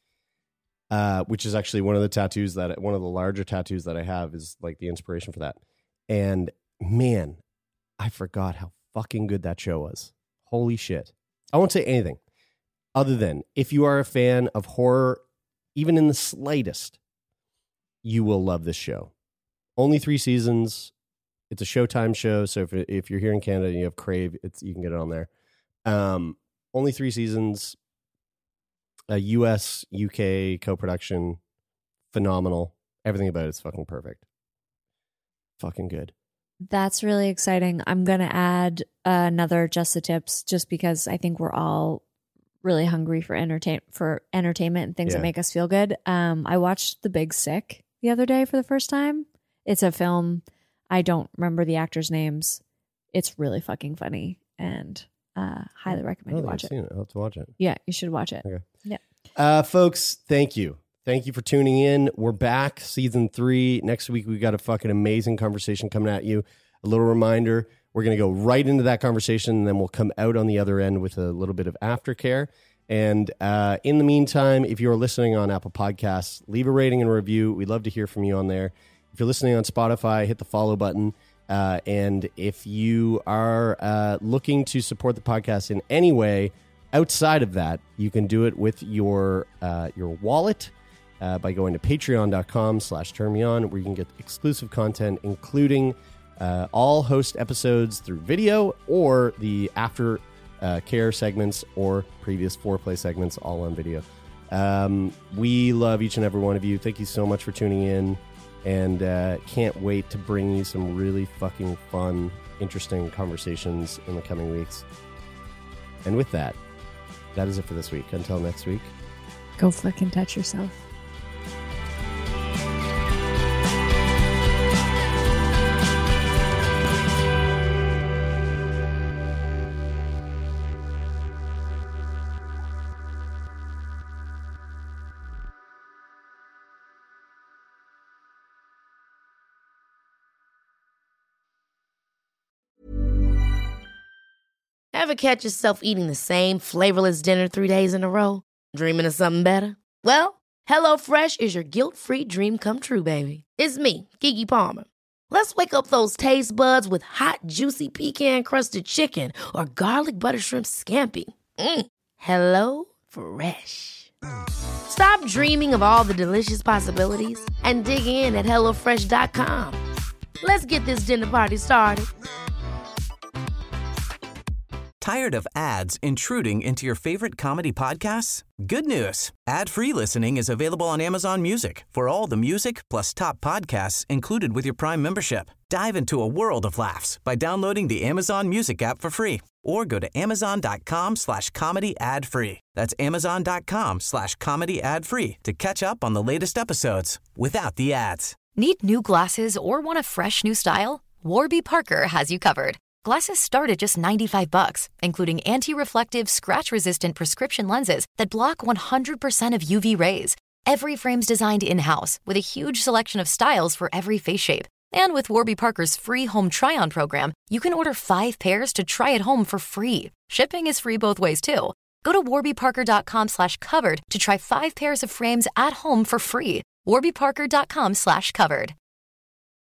[SPEAKER 5] Uh, which is actually one of the tattoos that one of the larger tattoos that I have is like the inspiration for that. And man, I forgot how fucking good that show was. Holy shit! I won't say anything. Other than, if you are a fan of horror, even in the slightest, you will love this show. Only three seasons. It's a Showtime show, so if if you're here in Canada and you have Crave, it's you can get it on there. Um, only three seasons. A U S U K co-production, phenomenal. Everything about it's fucking perfect. Fucking good.
[SPEAKER 6] That's really exciting. I'm going to add uh, another Just the Tips just because I think we're all really hungry for entertain for entertainment and things
[SPEAKER 5] Yeah.
[SPEAKER 6] that make us feel good. Um, I watched The Big Sick the other day for the first time. It's a film. I don't remember the actors' names. It's really fucking funny and uh, highly
[SPEAKER 5] I
[SPEAKER 6] recommend
[SPEAKER 5] don't
[SPEAKER 6] you
[SPEAKER 5] think
[SPEAKER 6] watch
[SPEAKER 5] I've
[SPEAKER 6] it.
[SPEAKER 5] seen it. I'll have to watch it.
[SPEAKER 6] Yeah, you should watch it.
[SPEAKER 5] Okay.
[SPEAKER 6] Yeah.
[SPEAKER 5] Uh, folks, thank you. Thank you for tuning in. We're back, season three. Next week, we've got a fucking amazing conversation coming at you. A little reminder, we're going to go right into that conversation, and then we'll come out on the other end with a little bit of aftercare. And uh, in the meantime, if you're listening on Apple Podcasts, leave a rating and review. We'd love to hear from you on there. If you're listening on Spotify, hit the follow button. Uh, and if you are uh, looking to support the podcast in any way outside of that, you can do it with your uh, your wallet uh, by going to patreon.com slash turn-me-on, where you can get exclusive content, including uh, all host episodes through video or the after uh, care segments or previous foreplay segments, all on video. Um, we love each and every one of you. Thank you so much for tuning in. And uh, can't wait to bring you some really fucking fun, interesting conversations in the coming weeks. And with that, that is it for this week. Until next week.
[SPEAKER 6] Go fucking touch yourself.
[SPEAKER 2] Ever catch yourself eating the same flavorless dinner three days in a row? Dreaming of something better? Well, HelloFresh is your guilt-free dream come true, baby. It's me, Keke Palmer. Let's wake up those taste buds with hot, juicy pecan-crusted chicken or garlic butter shrimp scampi. Mm. Hello Fresh. Stop dreaming of all the delicious possibilities and dig in at hello fresh dot com. Let's get this dinner party started.
[SPEAKER 8] Tired of ads intruding into your favorite comedy podcasts? Good news. Ad-free listening is available on Amazon Music for all the music plus top podcasts included with your Prime membership. Dive into a world of laughs by downloading the Amazon Music app for free or go to amazon.com slash comedy ad free. That's amazon.com slash comedy ad free to catch up on the latest episodes without the ads.
[SPEAKER 9] Need new glasses or want a fresh new style? Warby Parker has you covered. Glasses start at just ninety-five bucks, including anti-reflective, scratch-resistant prescription lenses that block one hundred percent of U V rays. Every frame's designed in-house with a huge selection of styles for every face shape. And with Warby Parker's free home try-on program, you can order five pairs to try at home for free. Shipping is free both ways, too. Go to warbyparker.com slash covered to try five pairs of frames at home for free. warbyparker.com slash covered.